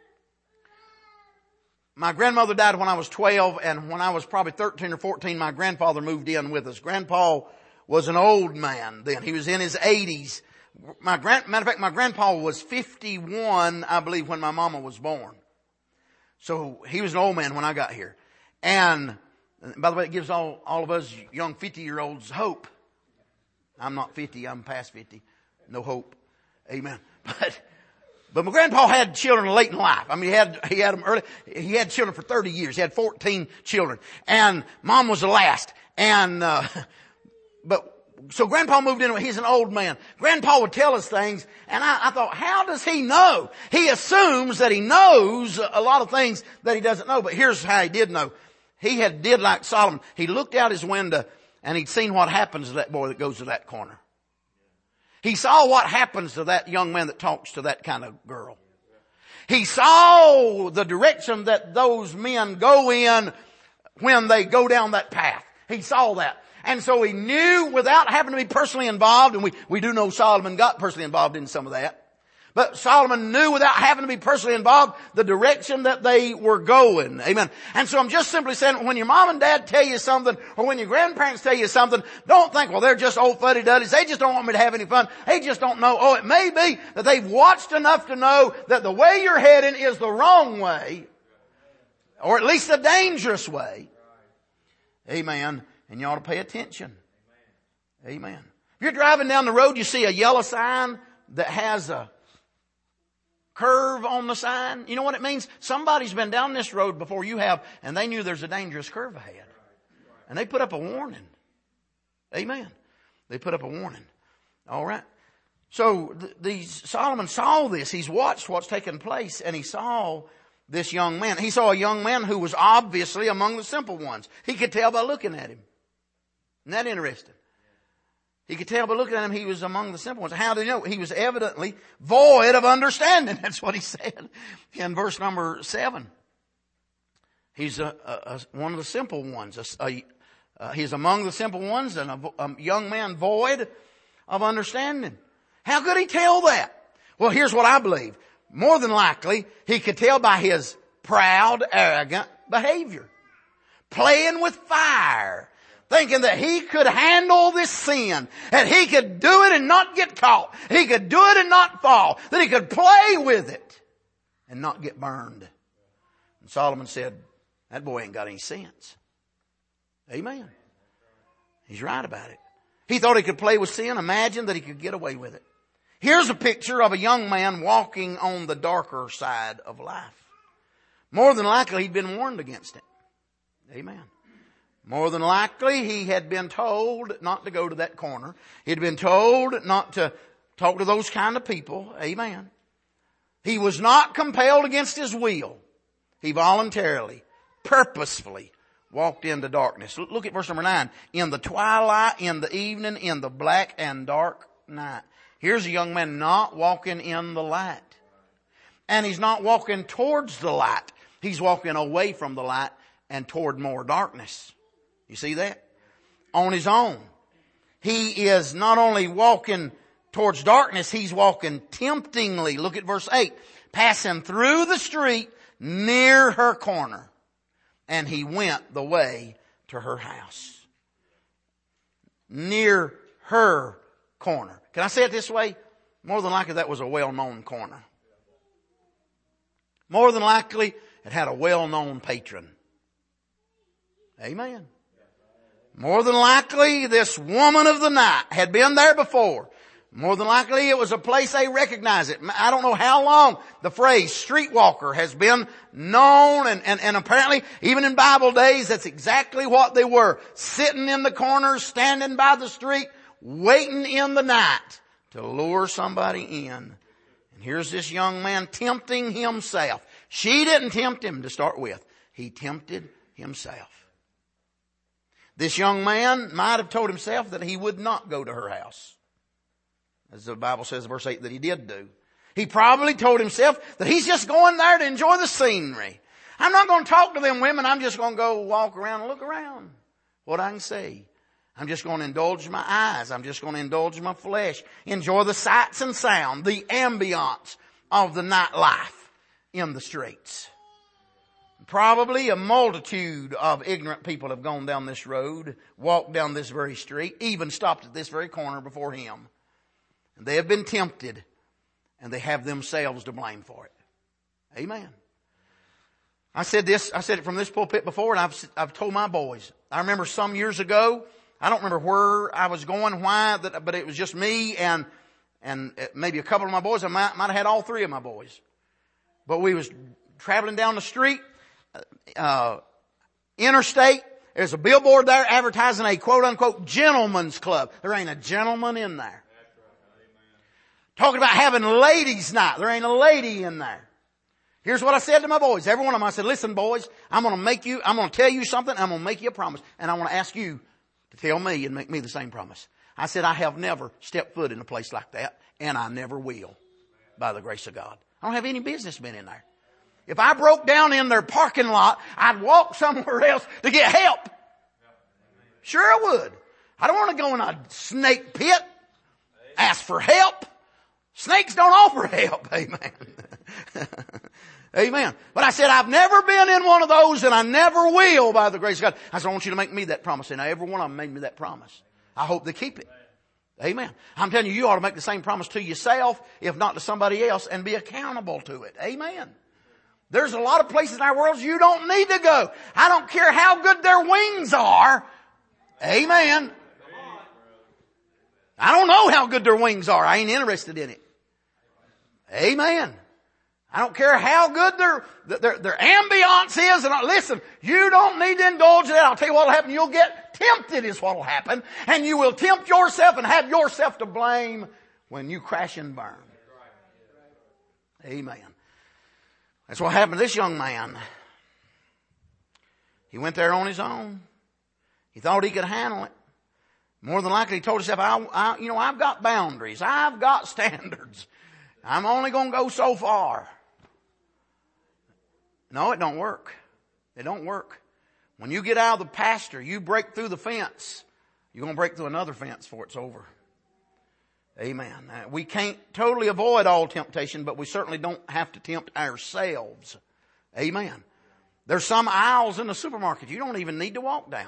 my grandmother died when I was twelve, and when I was probably thirteen or fourteen, my grandfather moved in with us. Grandpa was an old man then. He was in his eighties. My grand, matter of fact, my grandpa was fifty-one, I believe, when my mama was born. So he was an old man when I got here. And by the way, it gives all, all of us young fifty-year-olds hope. I'm not fifty, I'm past fifty. No hope. Amen. But, but my grandpa had children late in life. I mean, he had, he had them early. He had children for thirty years. He had fourteen children. And mom was the last. And, uh, but, so Grandpa moved in. He's an old man. Grandpa would tell us things, and I, I thought, how does he know? He assumes that he knows a lot of things that he doesn't know. But here's how he did know. He had did like Solomon. He looked out his window, and he'd seen what happens to that boy that goes to that corner. He saw what happens to that young man that talks to that kind of girl. He saw the direction that those men go in when they go down that path. He saw that. And so he knew without having to be personally involved, and we, we do know Solomon got personally involved in some of that. But Solomon knew without having to be personally involved the direction that they were going. Amen. And so I'm just simply saying, when your mom and dad tell you something, or when your grandparents tell you something, don't think, well, they're just old fuddy-duddies. They just don't want me to have any fun. They just don't know. Oh, it may be that they've watched enough to know that the way you're heading is the wrong way, or at least the dangerous way. Amen. And you ought to pay attention. Amen. Amen. If you're driving down the road, you see a yellow sign that has a curve on the sign. You know what it means? Somebody's been down this road before you have, and they knew there's a dangerous curve ahead. And they put up a warning. Amen. They put up a warning. All right. So th- these Solomon saw this. He's watched what's taken place, and he saw this young man. He saw a young man who was obviously among the simple ones. He could tell by looking at him. Isn't that interesting? He could tell by looking at him he was among the simple ones. How did he know? He was evidently void of understanding. That's what he said in verse number seven. He's a, a, a, one of the simple ones. A, a, uh, he's among the simple ones and a, a young man void of understanding. How could he tell that? Well, here's what I believe. More than likely, he could tell by his proud, arrogant behavior. Playing with fire. Thinking that he could handle this sin. And he could do it and not get caught. He could do it and not fall. That he could play with it and not get burned. And Solomon said, that boy ain't got any sense. Amen. He's right about it. He thought he could play with sin. Imagine that he could get away with it. Here's a picture of a young man walking on the darker side of life. More than likely he'd been warned against it. Amen. More than likely, he had been told not to go to that corner. He'd been told not to talk to those kind of people. Amen. He was not compelled against his will. He voluntarily, purposefully walked into darkness. Look at verse number nine. In the twilight, in the evening, in the black and dark night. Here's a young man not walking in the light. And he's not walking towards the light. He's walking away from the light and toward more darkness. You see that? On his own. He is not only walking towards darkness, he's walking temptingly. Look at verse eight. Passing through the street near her corner. And he went the way to her house. Near her corner. Can I say it this way? More than likely that was a well-known corner. More than likely it had a well-known patron. Amen. More than likely, this woman of the night had been there before. More than likely, it was a place they recognized it. I don't know how long the phrase streetwalker has been known, and, and, and apparently, even in Bible days, that's exactly what they were. Sitting in the corners, standing by the street, waiting in the night to lure somebody in. And here's this young man tempting himself. She didn't tempt him to start with. He tempted himself. This young man might have told himself that he would not go to her house. As the Bible says in verse eight that he did do. He probably told himself that he's just going there to enjoy the scenery. I'm not going to talk to them women. I'm just going to go walk around and look around what I can see. I'm just going to indulge my eyes. I'm just going to indulge my flesh. Enjoy the sights and sound, the ambiance of the nightlife in the streets. Probably a multitude of ignorant people have gone down this road, walked down this very street, even stopped at this very corner before him. And they have been tempted, and they have themselves to blame for it. Amen. I said this, I said it from this pulpit before, and I've, I've told my boys. I remember some years ago, I don't remember where I was going, why, but it was just me and, and maybe a couple of my boys. I might, might have had all three of my boys. But we was traveling down the street, uh, interstate. There's a billboard there advertising a quote unquote gentleman's club. There ain't a gentleman in there. Talking about having ladies' night. There ain't a lady in there. Here's what I said to my boys. Every one of them, I said, listen boys, I'm going to make you, I'm going to tell you something. I'm going to make you a promise. And I want to ask you to tell me and make me the same promise. I said, I have never stepped foot in a place like that. And I never will. By the grace of God. I don't have any business being in there. If I broke down in their parking lot, I'd walk somewhere else to get help. Sure I would. I don't want to go in a snake pit. Ask for help. Snakes don't offer help. Amen. Amen. But I said, I've never been in one of those and I never will by the grace of God. I said, I want you to make me that promise. And every one of them made me that promise. I hope they keep it. Amen. I'm telling you, you ought to make the same promise to yourself, if not to somebody else, and be accountable to it. Amen. There's a lot of places in our world you don't need to go. I don't care how good their wings are. Amen. I don't know how good their wings are. I ain't interested in it. Amen. I don't care how good their, their, their ambiance is. And I, listen, you don't need to indulge in that. I'll tell you what will happen. You'll get tempted is what will happen. And you will tempt yourself and have yourself to blame when you crash and burn. Amen. That's what happened to this young man. He went there on his own. He thought he could handle it. More than likely he told himself, I, I, you know, I've got boundaries. I've got standards. I'm only going to go so far. No, it don't work. It don't work. When you get out of the pasture, you break through the fence. You're going to break through another fence before it's over. Amen. Now, we can't totally avoid all temptation, but we certainly don't have to tempt ourselves. Amen. There's some aisles in the supermarket you don't even need to walk down.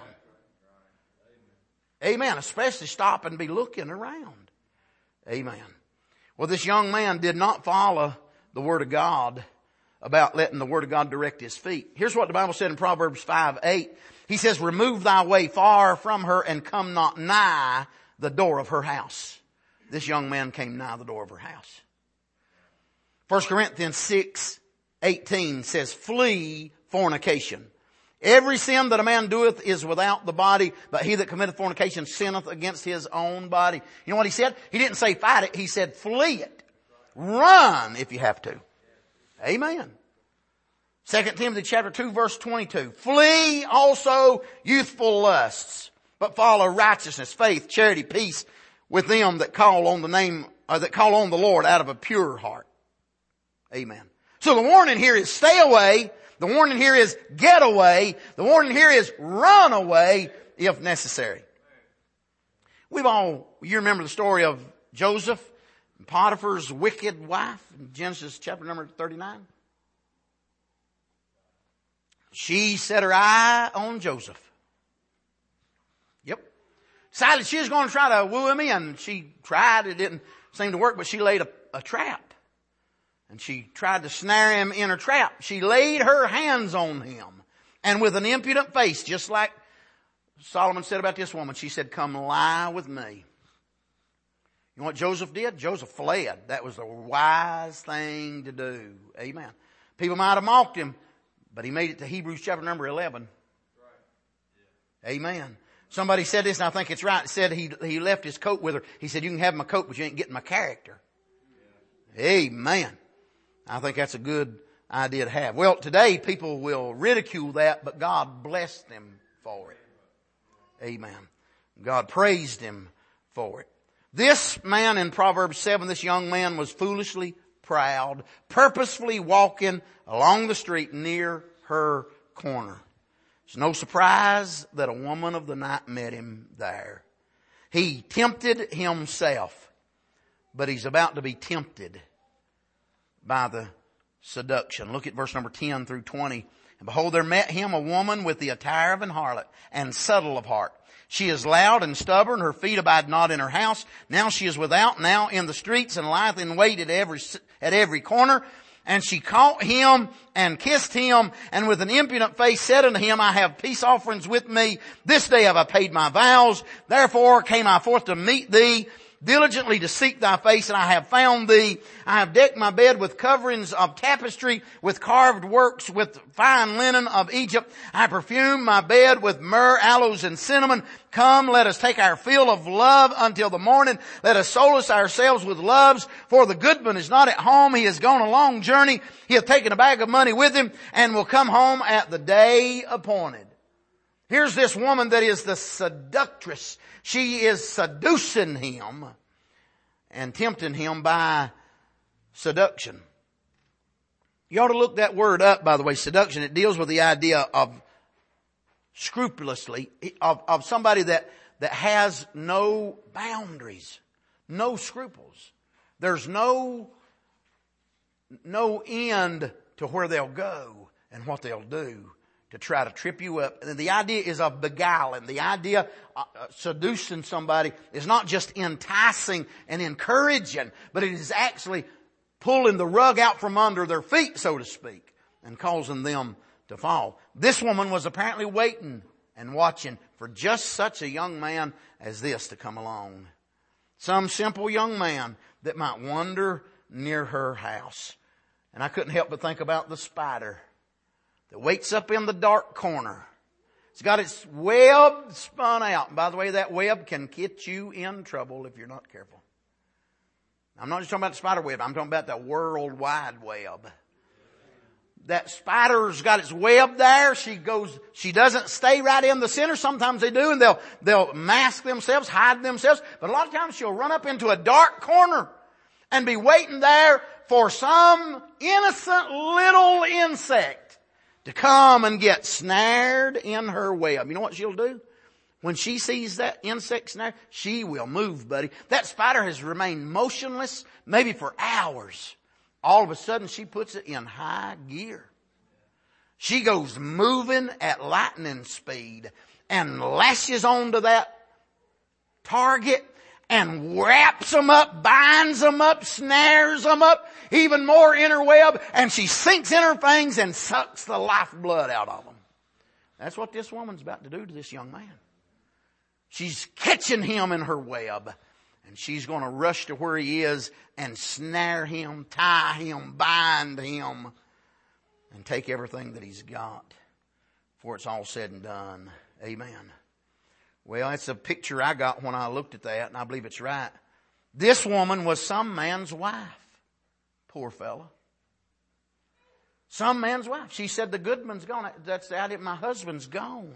Amen. Especially stop and be looking around. Amen. Well, this young man did not follow the Word of God about letting the Word of God direct his feet. Here's what the Bible said in Proverbs five eight. He says, remove thy way far from her and come not nigh the door of her house. This young man came nigh the door of her house. First Corinthians six eighteen says, flee fornication. Every sin that a man doeth is without the body, but he that committeth fornication sinneth against his own body. You know what he said? He didn't say fight it. He said flee it. Run if you have to. Amen. Second Timothy chapter two verse twenty-two. Flee also youthful lusts, but follow righteousness, faith, charity, peace with them that call on the name, or that call on the Lord out of a pure heart. Amen. So the warning here is stay away. The warning here is get away. The warning here is run away if necessary. We've all, you remember the story of Joseph and Potiphar's wicked wife in Genesis chapter number thirty-nine. She set her eye on Joseph. Yep. Decided she was going to try to woo him in. She tried. It didn't seem to work, but she laid a, a trap. And she tried to snare him in her trap. She laid her hands on him. And with an impudent face, just like Solomon said about this woman, she said, come lie with me. You know what Joseph did? Joseph fled. That was the wise thing to do. Amen. People might have mocked him, but he made it to Hebrews chapter number eleven. Amen. Somebody said this, and I think it's right. It said he, he left his coat with her. He said, you can have my coat, but you ain't getting my character. Amen. I think that's a good idea to have. Well, today people will ridicule that, but God blessed them for it. Amen. God praised him for it. This man in Proverbs seven, this young man was foolishly proud, purposefully walking along the street near her corner. It's no surprise that a woman of the night met him there. He tempted himself, but he's about to be tempted by the seduction. Look at verse number ten through twenty. And behold, there met him a woman with the attire of an harlot and subtle of heart. She is loud and stubborn. Her feet abide not in her house. Now she is without, now in the streets, and lieth in wait at every, at every corner. And she caught him and kissed him, and with an impudent face said unto him, I have peace offerings with me. This day have I paid my vows. Therefore came I forth to meet thee, diligently to seek thy face, and I have found thee. I have decked my bed with coverings of tapestry, with carved works, with fine linen of Egypt. I perfume my bed with myrrh, aloes, and cinnamon. Come, let us take our fill of love until the morning. Let us solace ourselves with loves, for the goodman is not at home. He has gone a long journey. He hath taken a bag of money with him, and will come home at the day appointed. Here's this woman that is the seductress. She is seducing him and tempting him by seduction. You ought to look that word up, by the way, seduction. It deals with the idea of scrupulously, of, of somebody that, that has no boundaries, no scruples. There's no, no end to where they'll go and what they'll do to try to trip you up. And the idea is of beguiling. The idea of seducing somebody is not just enticing and encouraging, but it is actually pulling the rug out from under their feet, so to speak, and causing them to fall. This woman was apparently waiting and watching for just such a young man as this to come along. Some simple young man that might wander near her house. And I couldn't help but think about the spider that waits up in the dark corner. It's got its web spun out. And by the way, that web can get you in trouble if you're not careful. I'm not just talking about the spider web. I'm talking about the World Wide Web. That spider's got its web there. She goes, she doesn't stay right in the center. Sometimes they do, and they'll, they'll mask themselves, hide themselves. But a lot of times she'll run up into a dark corner and be waiting there for some innocent little insect to come and get snared in her web. You know what she'll do? When she sees that insect snare, she will move, buddy. That spider has remained motionless, maybe for hours. All of a sudden, she puts it in high gear. She goes moving at lightning speed and lashes onto that target and wraps them up, binds them up, snares them up, even more in her web, and she sinks in her fangs and sucks the lifeblood out of them. That's what this woman's about to do to this young man. She's catching him in her web, and she's going to rush to where he is and snare him, tie him, bind him, and take everything that he's got before it's all said and done. Amen. Well, it's a picture I got when I looked at that, and I believe it's right. This woman was some man's wife. Poor fella. Some man's wife. She said, the goodman's gone. That's the idea. My husband's gone.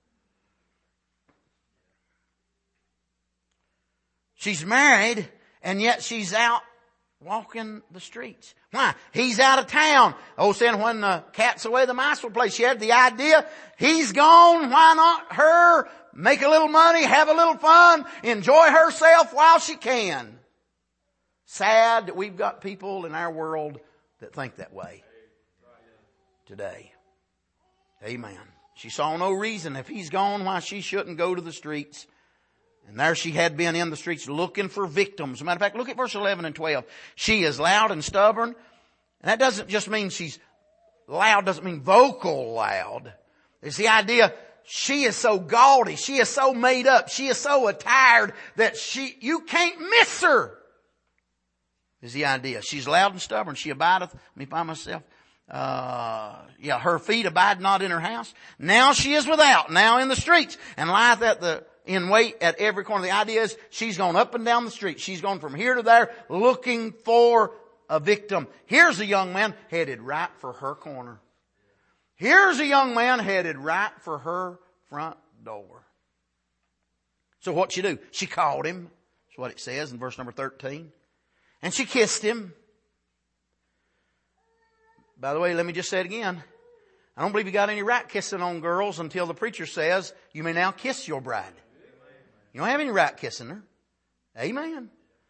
She's married, and yet she's out walking the streets. Why? He's out of town. Oh, saying when the cat's away, the mice will play. She had the idea, he's gone. Why not her? Make a little money, have a little fun, enjoy herself while she can. Sad that we've got people in our world that think that way today. Amen. She saw no reason if he's gone why she shouldn't go to the streets. And there she had been in the streets looking for victims. As a matter of fact, look at verse eleven and twelve. She is loud and stubborn. And that doesn't just mean she's loud, doesn't mean vocal loud. It's the idea, she is so gaudy, she is so made up, she is so attired that she, you can't miss her. Is the idea. She's loud and stubborn. She abideth, let me find myself, uh, yeah, her feet abide not in her house. Now she is without, now in the streets, and lieth at the, in wait at every corner. The idea is she's gone up and down the street. She's gone from here to there looking for a victim. Here's a young man headed right for her corner. Here's a young man headed right for her front door. So what'd she do? She called him. That's what it says in verse number thirteen. And she kissed him. By the way, let me just say it again. I don't believe you got any right kissing on girls until the preacher says, you may now kiss your bride. You don't have any right kissing her. Amen.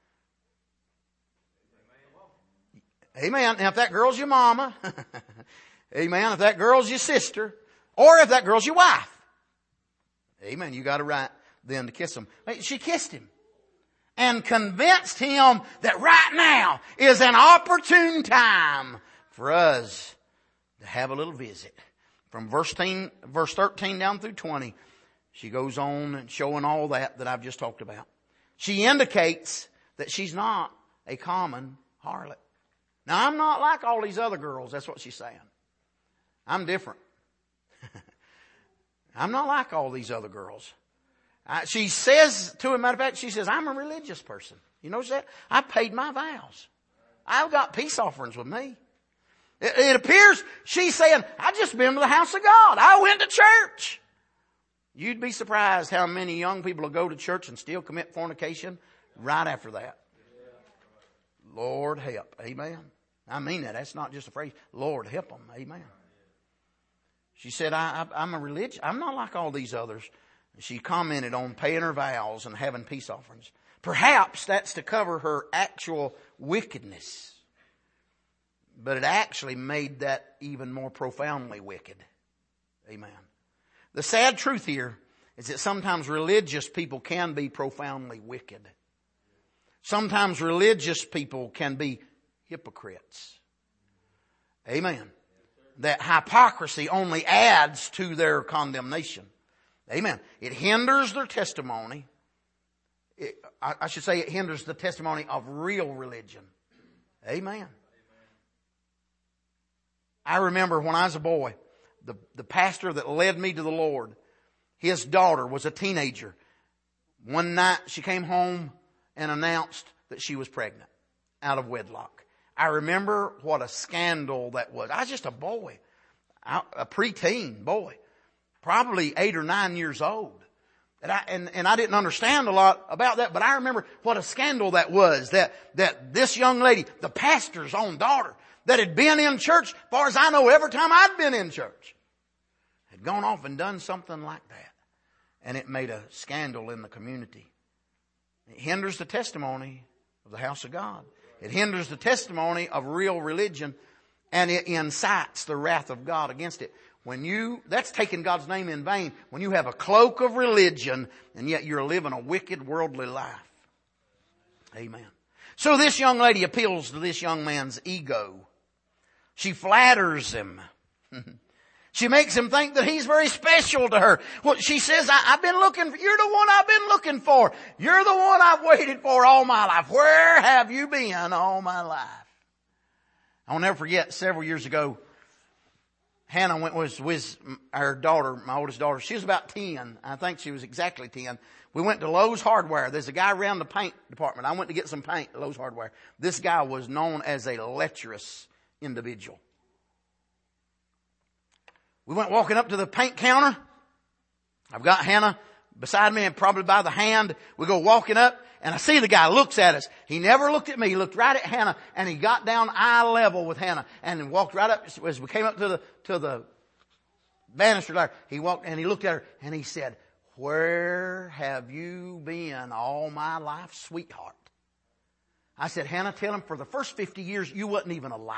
Amen. Now if that girl's your mama, amen, if that girl's your sister, or if that girl's your wife, amen, you got a right then to kiss them. She kissed him and convinced him that right now is an opportune time for us to have a little visit. From verse thirteen, verse thirteen down through twenty, she goes on and showing all that that I've just talked about. She indicates that she's not a common harlot. Now, I'm not like all these other girls. That's what she's saying. I'm different. I'm not like all these other girls. Uh, she says, to a matter of fact, she says, I'm a religious person. You notice that? I paid my vows. I've got peace offerings with me. It, it appears she's saying, I just been to the house of God. I went to church. You'd be surprised how many young people will go to church and still commit fornication right after that. Lord help. Amen. I mean that. That's not just a phrase. Lord help them. Amen. She said, I, I, I'm a religious. I'm not like all these others. She commented on paying her vows and having peace offerings. Perhaps that's to cover her actual wickedness. But it actually made that even more profoundly wicked. Amen. The sad truth here is that sometimes religious people can be profoundly wicked. Sometimes religious people can be hypocrites. Amen. That hypocrisy only adds to their condemnation. Amen. It hinders their testimony. It, I, I should say it hinders the testimony of real religion. Amen. I remember when I was a boy, the, the pastor that led me to the Lord, his daughter was a teenager. One night she came home and announced that she was pregnant out of wedlock. I remember what a scandal that was. I was just a boy, a preteen boy, probably eight or nine years old. And I, and, and I didn't understand a lot about that, but I remember what a scandal that was, that, that this young lady, the pastor's own daughter, that had been in church, as far as I know, every time I'd been in church, had gone off and done something like that. And it made a scandal in the community. It hinders the testimony of the house of God. It hinders the testimony of real religion, and it incites the wrath of God against it. When you, that's taking God's name in vain. When you have a cloak of religion and yet you're living a wicked worldly life. Amen. So this young lady appeals to this young man's ego. She flatters him. She makes him think that he's very special to her. Well, she says, I, I've been looking for, you're the one I've been looking for. You're the one I've waited for all my life. Where have you been all my life? I'll never forget, several years ago, Hannah went was with our daughter, my oldest daughter. She was about ten. I think she was exactly ten. We went to Lowe's Hardware. There's a guy around the paint department. I went to get some paint at Lowe's Hardware. This guy was known as a lecherous individual. We went walking up to the paint counter. I've got Hannah beside me and probably by the hand. We go walking up and I see the guy looks at us. He never looked at me. He looked right at Hannah and he got down eye level with Hannah and walked right up. As we came up to the, to the banister there, he walked and he looked at her and he said, where have you been all my life, sweetheart? I said, Hannah, tell him for the first fifty years you wasn't even alive.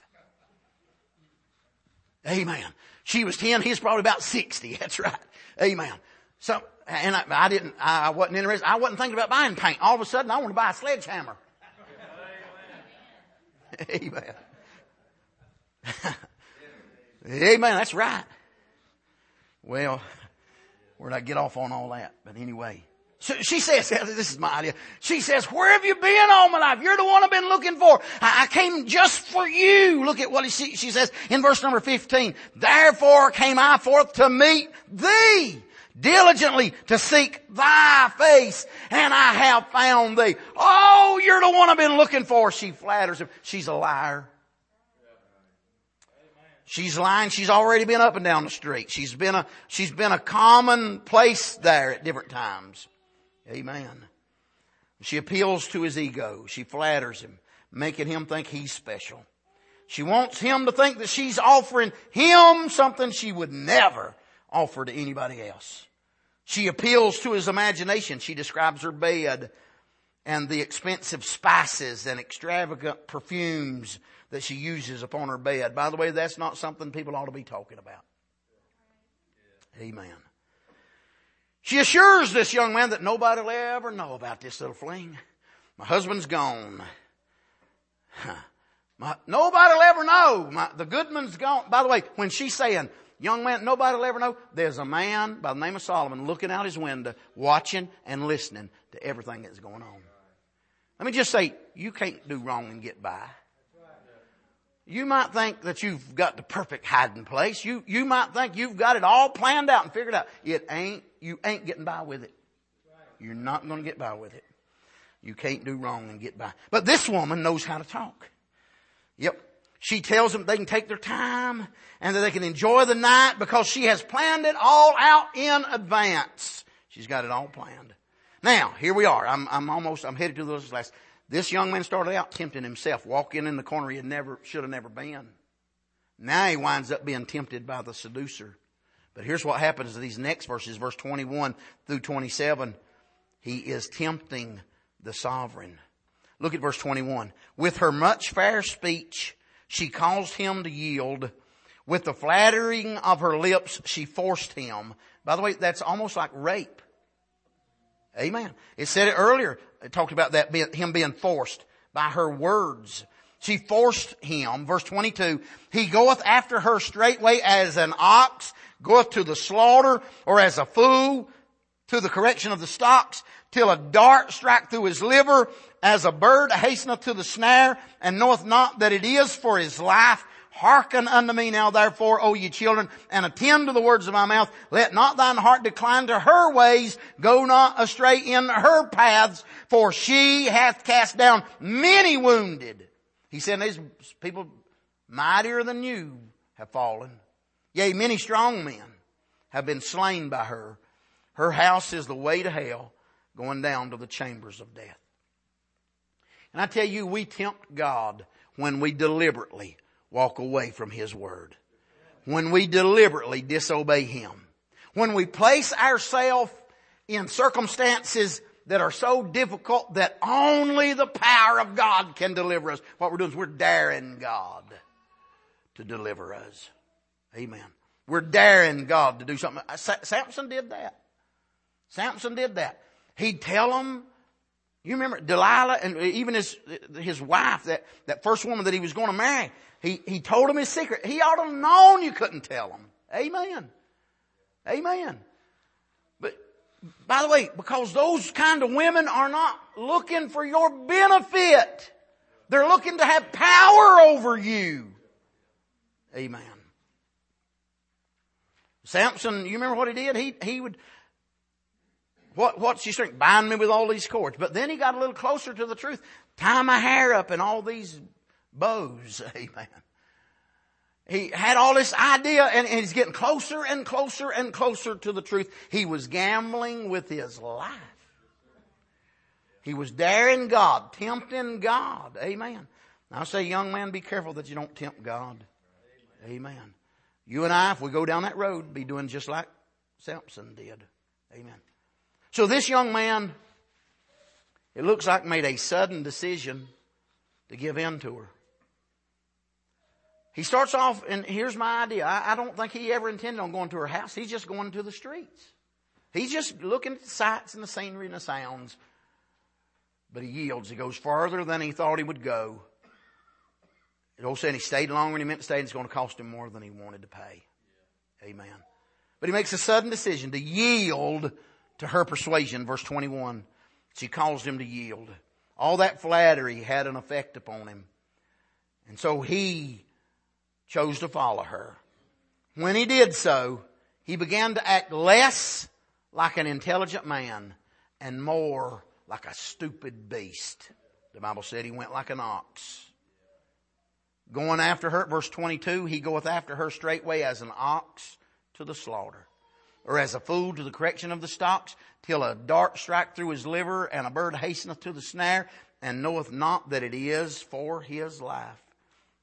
Amen. She was ten. He's probably about sixty. That's right. Amen. So, and I, I didn't, I wasn't interested. I wasn't thinking about buying paint. All of a sudden I want to buy a sledgehammer. Amen. Amen. That's right. Well, where'd I get off on all that? But anyway. So she says, this is my idea. She says, where have you been all my life? You're the one I've been looking for. I, I came just for you. Look at what she, she says in verse number fifteen. Therefore came I forth to meet thee, diligently to seek thy face, and I have found thee. Oh, you're the one I've been looking for. She flatters him. She's a liar. She's lying. She's already been up and down the street. She's been a, she's been a common place there at different times. Amen. She appeals to his ego. She flatters him, making him think he's special. She wants him to think that she's offering him something she would never offer to anybody else. She appeals to his imagination. She describes her bed and the expensive spices and extravagant perfumes that she uses upon her bed. By the way, that's not something people ought to be talking about. Amen. She assures this young man that nobody will ever know about this little fling. My husband's gone. Huh. My, nobody will ever know. My, the Goodman's gone. By the way, when she's saying, young man, nobody will ever know, there's a man by the name of Solomon looking out his window, watching and listening to everything that's going on. Let me just say, you can't do wrong and get by. You might think that you've got the perfect hiding place. You, you might think you've got it all planned out and figured out. It ain't, you ain't getting by with it. You're not going to get by with it. You can't do wrong and get by. But this woman knows how to talk. Yep. She tells them they can take their time and that they can enjoy the night because she has planned it all out in advance. She's got it all planned. Now, here we are. I'm, I'm almost, I'm headed to those last. This young man started out tempting himself, walking in the corner he had never, should have never been. Now he winds up being tempted by the seducer. But here's what happens in these next verses, verse twenty-one through twenty-seven. He is tempting the sovereign. Look at verse twenty-one. With her much fair speech, she caused him to yield. With the flattering of her lips, she forced him. By the way, that's almost like rape. Amen. It said it earlier. It talked about that being, him being forced by her words. She forced him. Verse twenty-two. He goeth after her straightway as an ox goeth to the slaughter, or as a fool to the correction of the stocks, till a dart strike through his liver, as a bird hasteneth to the snare, and knoweth not that it is for his life. Hearken unto me now therefore, O ye children, and attend to the words of my mouth. Let not thine heart decline to her ways. Go not astray in her paths, for she hath cast down many wounded. He said, these people mightier than you have fallen. Yea, many strong men have been slain by her. Her house is the way to hell, going down to the chambers of death. And I tell you, we tempt God when we deliberately walk away from His Word. When we deliberately disobey Him. When we place ourselves in circumstances that are so difficult that only the power of God can deliver us. What we're doing is we're daring God to deliver us. Amen. We're daring God to do something. Samson did that. Samson did that. He'd tell them, you remember Delilah and even his, his wife, that, that first woman that he was going to marry, he, he told him his secret. He ought to have known you couldn't tell him. Amen. Amen. But by the way, because those kind of women are not looking for your benefit. They're looking to have power over you. Amen. Samson, you remember what he did? He, he would, what, what's your strength? Bind me with all these cords. But then he got a little closer to the truth. Tie my hair up in all these bows. Amen. He had all this idea and, and he's getting closer and closer and closer to the truth. He was gambling with his life. He was daring God, tempting God. Amen. I say, young man, be careful that you don't tempt God. Amen. You and I, if we go down that road, be doing just like Samson did. Amen. So this young man, it looks like made a sudden decision to give in to her. He starts off, and here's my idea. I, I don't think he ever intended on going to her house. He's just going to the streets. He's just looking at the sights and the scenery and the sounds. But he yields. He goes farther than he thought he would go. It all said he stayed longer than he meant to stay, and it's going to cost him more than he wanted to pay. Amen. But he makes a sudden decision to yield to her persuasion. Verse twenty-one. She caused him to yield. All that flattery had an effect upon him. And so he chose to follow her. When he did so, he began to act less like an intelligent man and more like a stupid beast. The Bible said he went like an ox. Going after her, verse twenty-two, he goeth after her straightway as an ox to the slaughter, or as a fool to the correction of the stocks, till a dart strike through his liver, and a bird hasteneth to the snare, and knoweth not that it is for his life.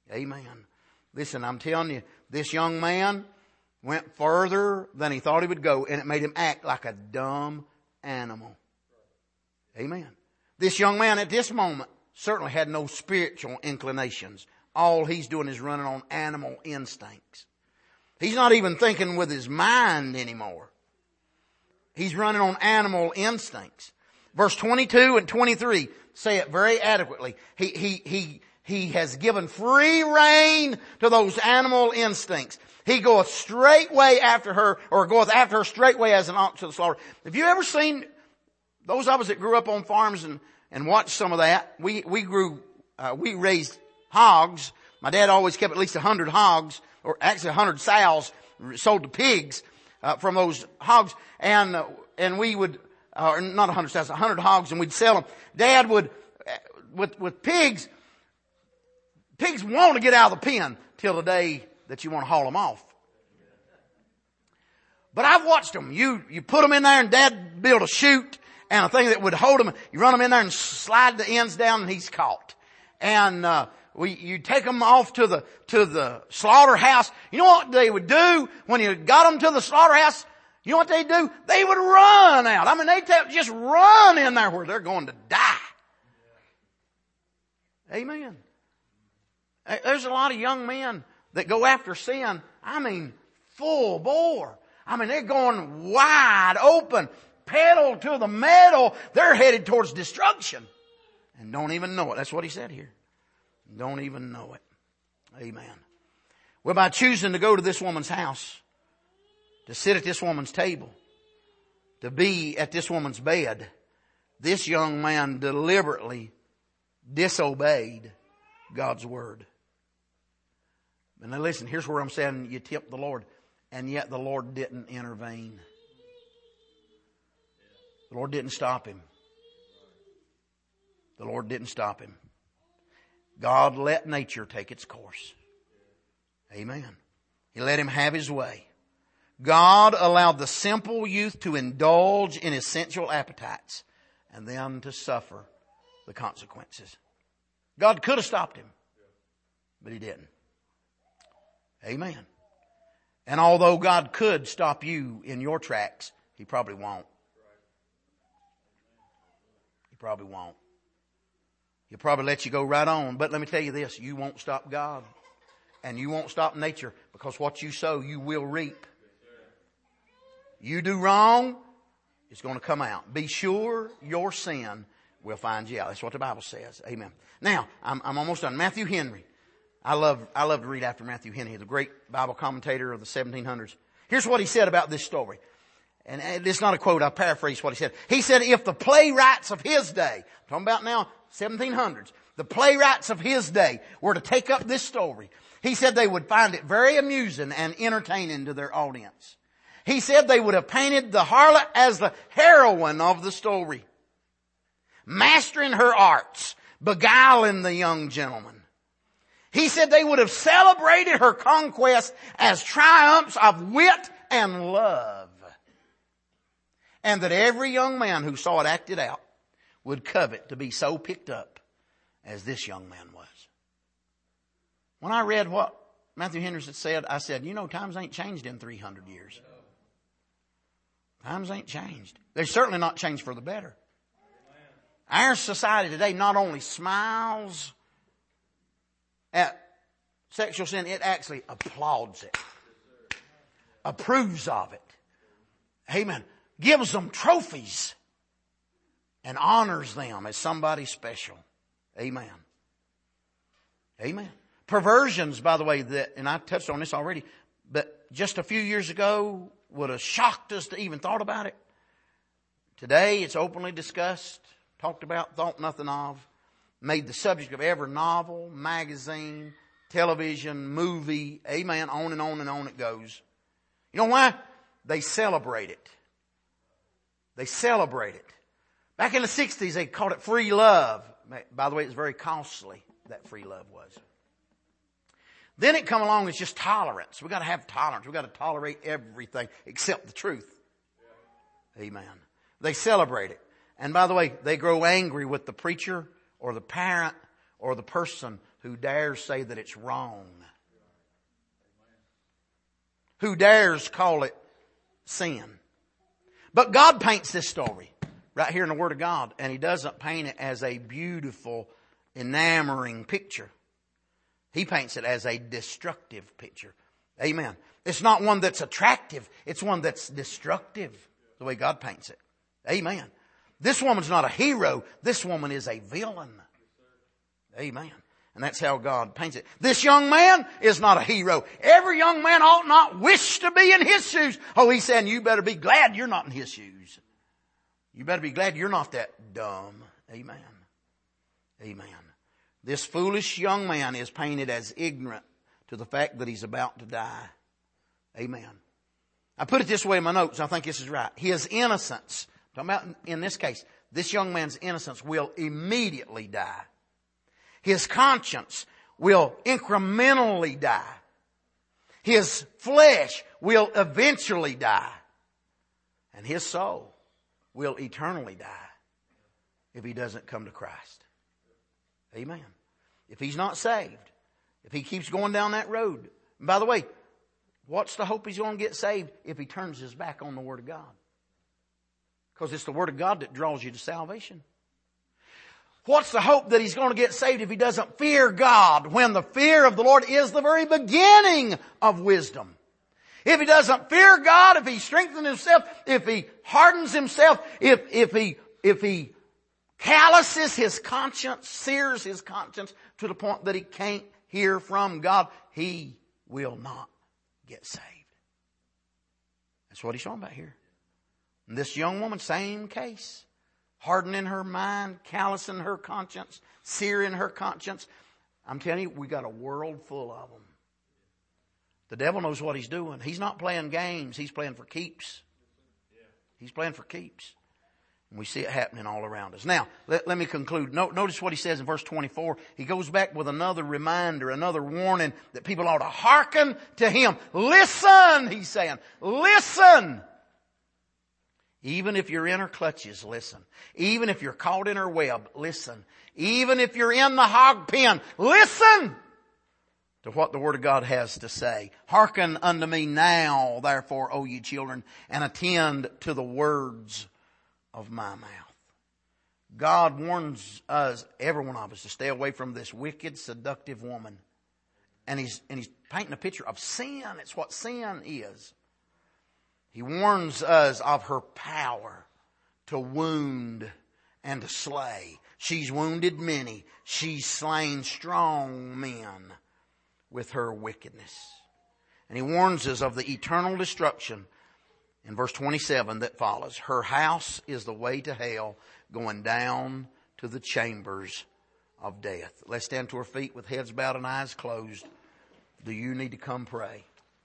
Amen. Listen, I'm telling you, this young man went further than he thought he would go, and it made him act like a dumb animal. Amen. This young man at this moment certainly had no spiritual inclinations. All he's doing is running on animal instincts. He's not even thinking with his mind anymore. He's running on animal instincts. Verse twenty-two and twenty-three say it very adequately. He, he, he, he has given free rein to those animal instincts. He goeth straightway after her, or goeth after her straightway as an ox to the slaughter. Have you ever seen, those of us that grew up on farms and, and watched some of that, we, we grew, uh, we raised hogs. My dad always kept at least a hundred hogs, or actually a hundred sows sold to pigs, uh, from those hogs. And, uh, and we would, uh, or not a hundred sows, a hundred hogs, and we'd sell them. Dad would, uh, with, with pigs, pigs want to get out of the pen till the day that you want to haul them off. But I've watched them. You, you put them in there and Dad built a chute and a thing that would hold them. You run them in there and slide the ends down and he's caught. And, uh, we, you take them off to the, to the slaughterhouse. You know what they would do when you got them to the slaughterhouse? You know what they'd do? They would run out. I mean, they'd just run in there where they're going to die. Amen. There's a lot of young men that go after sin, I mean, full bore. I mean, they're going wide open, pedal to the metal. They're headed towards destruction and don't even know it. That's what he said here. Don't even know it. Amen. Well, by choosing to go to this woman's house, to sit at this woman's table, to be at this woman's bed, this young man deliberately disobeyed God's word. And now listen, here's where I'm saying you tip the Lord. And yet the Lord didn't intervene. The Lord didn't stop him. The Lord didn't stop him. God let nature take its course. Amen. He let him have his way. God allowed the simple youth to indulge in his sensual appetites and then to suffer the consequences. God could have stopped him, but he didn't. Amen. And although God could stop you in your tracks, he probably won't. He probably won't. He'll probably let you go right on. But let me tell you this, you won't stop God. And you won't stop nature, because what you sow, you will reap. You do wrong, it's going to come out. Be sure your sin will find you out. That's what the Bible says. Amen. Now, I'm, I'm almost done. Matthew Henry. I love, I love to read after Matthew Henry, the great Bible commentator of the seventeen hundreds. Here's what he said about this story. And it's not a quote, I paraphrase what he said. He said, if the playwrights of his day, I'm talking about now seventeen hundreds, the playwrights of his day were to take up this story, he said they would find it very amusing and entertaining to their audience. He said they would have painted the harlot as the heroine of the story, mastering her arts, beguiling the young gentleman. He said they would have celebrated her conquest as triumphs of wit and love. And that every young man who saw it acted out would covet to be so picked up as this young man was. When I read what Matthew Henry had said, I said, you know, times ain't changed in three hundred years. Times ain't changed. They're certainly not changed for the better. Our society today not only smiles at sexual sin, it actually applauds it, approves of it. Amen. Gives them trophies and honors them as somebody special. Amen. Amen. Perversions, by the way, that, and I touched on this already, but just a few years ago would have shocked us to even thought about it. Today it's openly discussed, talked about, thought nothing of, made the subject of every novel, magazine, television, movie, amen, on and on and on it goes. You know why? They celebrate it. They celebrate it. Back in the sixties, they called it free love. By the way, it was very costly, that free love was. Then it come along as just tolerance. We've got to have tolerance. We've got to tolerate everything except the truth. Amen. They celebrate it. And by the way, they grow angry with the preacher or the parent or the person Who dares say that it's wrong? Who dares call it sin? But God paints this story right here in the Word of God, and He doesn't paint it as a beautiful, enamoring picture. He paints it as a destructive picture. Amen. It's not one that's attractive. It's one that's destructive, the way God paints it. Amen. This woman's not a hero. This woman is a villain. Amen. And that's how God paints it. This young man is not a hero. Every young man ought not wish to be in his shoes. Oh, he's saying you better be glad you're not in his shoes. You better be glad you're not that dumb. Amen. Amen. This foolish young man is painted as ignorant to the fact that he's about to die. Amen. I put it this way in my notes. I think this is right. His innocence, talking about in this case, this young man's innocence will immediately die. His conscience will incrementally die. His flesh will eventually die. And his soul will eternally die if he doesn't come to Christ. Amen. If he's not saved, if he keeps going down that road. And by the way, what's the hope he's going to get saved if he turns his back on the Word of God? Because it's the Word of God that draws you to salvation. What's the hope that he's going to get saved if he doesn't fear God, when the fear of the Lord is the very beginning of wisdom? If he doesn't fear God, if he strengthens himself, if he hardens himself, if, if he, if he calluses his conscience, sears his conscience to the point that he can't hear from God, he will not get saved. That's what he's talking about here. And this young woman, same case. Hardening her mind, callousing her conscience, searing her conscience. I'm telling you, we got a world full of them. The devil knows what he's doing. He's not playing games. He's playing for keeps. He's playing for keeps. And we see it happening all around us. Now, let, let me conclude. No, notice what he says in verse twenty-four. He goes back with another reminder, another warning that people ought to hearken to him. Listen, he's saying. Listen. Even if you're in her clutches, listen. Even if you're caught in her web, listen. Even if you're in the hog pen, listen to what the Word of God has to say. Hearken unto me now, therefore, O ye children, and attend to the words of my mouth. God warns us, every one of us, to stay away from this wicked, seductive woman. And he's, and he's painting a picture of sin. It's what sin is. He warns us of her power to wound and to slay. She's wounded many. She's slain strong men with her wickedness. And he warns us of the eternal destruction in verse twenty-seven that follows. Her house is the way to hell, going down to the chambers of death. Let's stand to our feet with heads bowed and eyes closed. Do you need to come pray?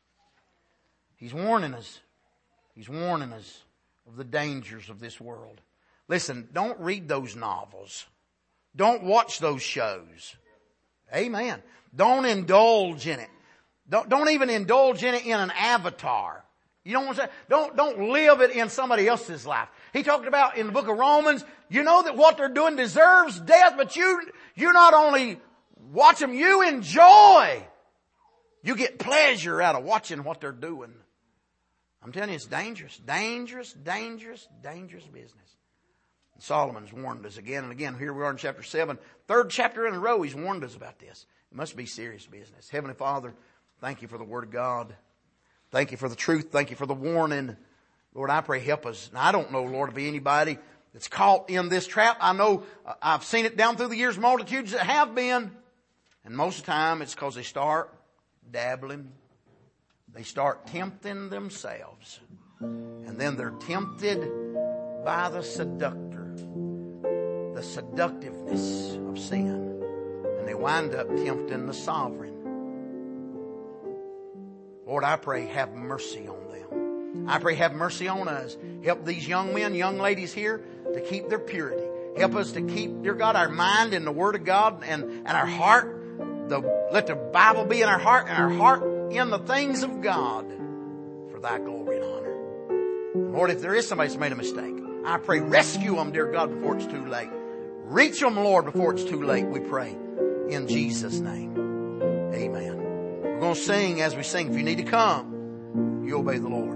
He's warning us. He's warning us of the dangers of this world. Listen, don't read those novels. Don't watch those shows. Amen. Don't indulge in it. Don't, don't even indulge in it in an avatar. You don't want to say, don't, don't live it in somebody else's life. He talked about in the book of Romans, you know that what they're doing deserves death, but you, you not only watch them, you enjoy. You get pleasure out of watching what they're doing. I'm telling you, it's dangerous, dangerous, dangerous, dangerous business. And Solomon's warned us again and again. Here we are in chapter seven. Third chapter in a row, he's warned us about this. It must be serious business. Heavenly Father, thank you for the Word of God. Thank you for the truth. Thank you for the warning. Lord, I pray help us. Now, I don't know, Lord, to be anybody that's caught in this trap. I know uh, I've seen it down through the years, multitudes that have been. And most of the time it's because they start dabbling. They start tempting themselves. And then they're tempted by the seductor, the seductiveness of sin. And they wind up tempting the sovereign. Lord, I pray have mercy on them. I pray have mercy on us. Help these young men, young ladies here to keep their purity. Help us to keep, dear God, our mind in the Word of God and, and our heart. The, let the Bible be in our heart and our heart in the things of God for thy glory and honor. Lord, if there is somebody that's made a mistake, I pray rescue them, dear God, before it's too late. Reach them, Lord, before it's too late, we pray. in Jesus' name. Amen. We're going to sing as we sing. If you need to come, you obey the Lord.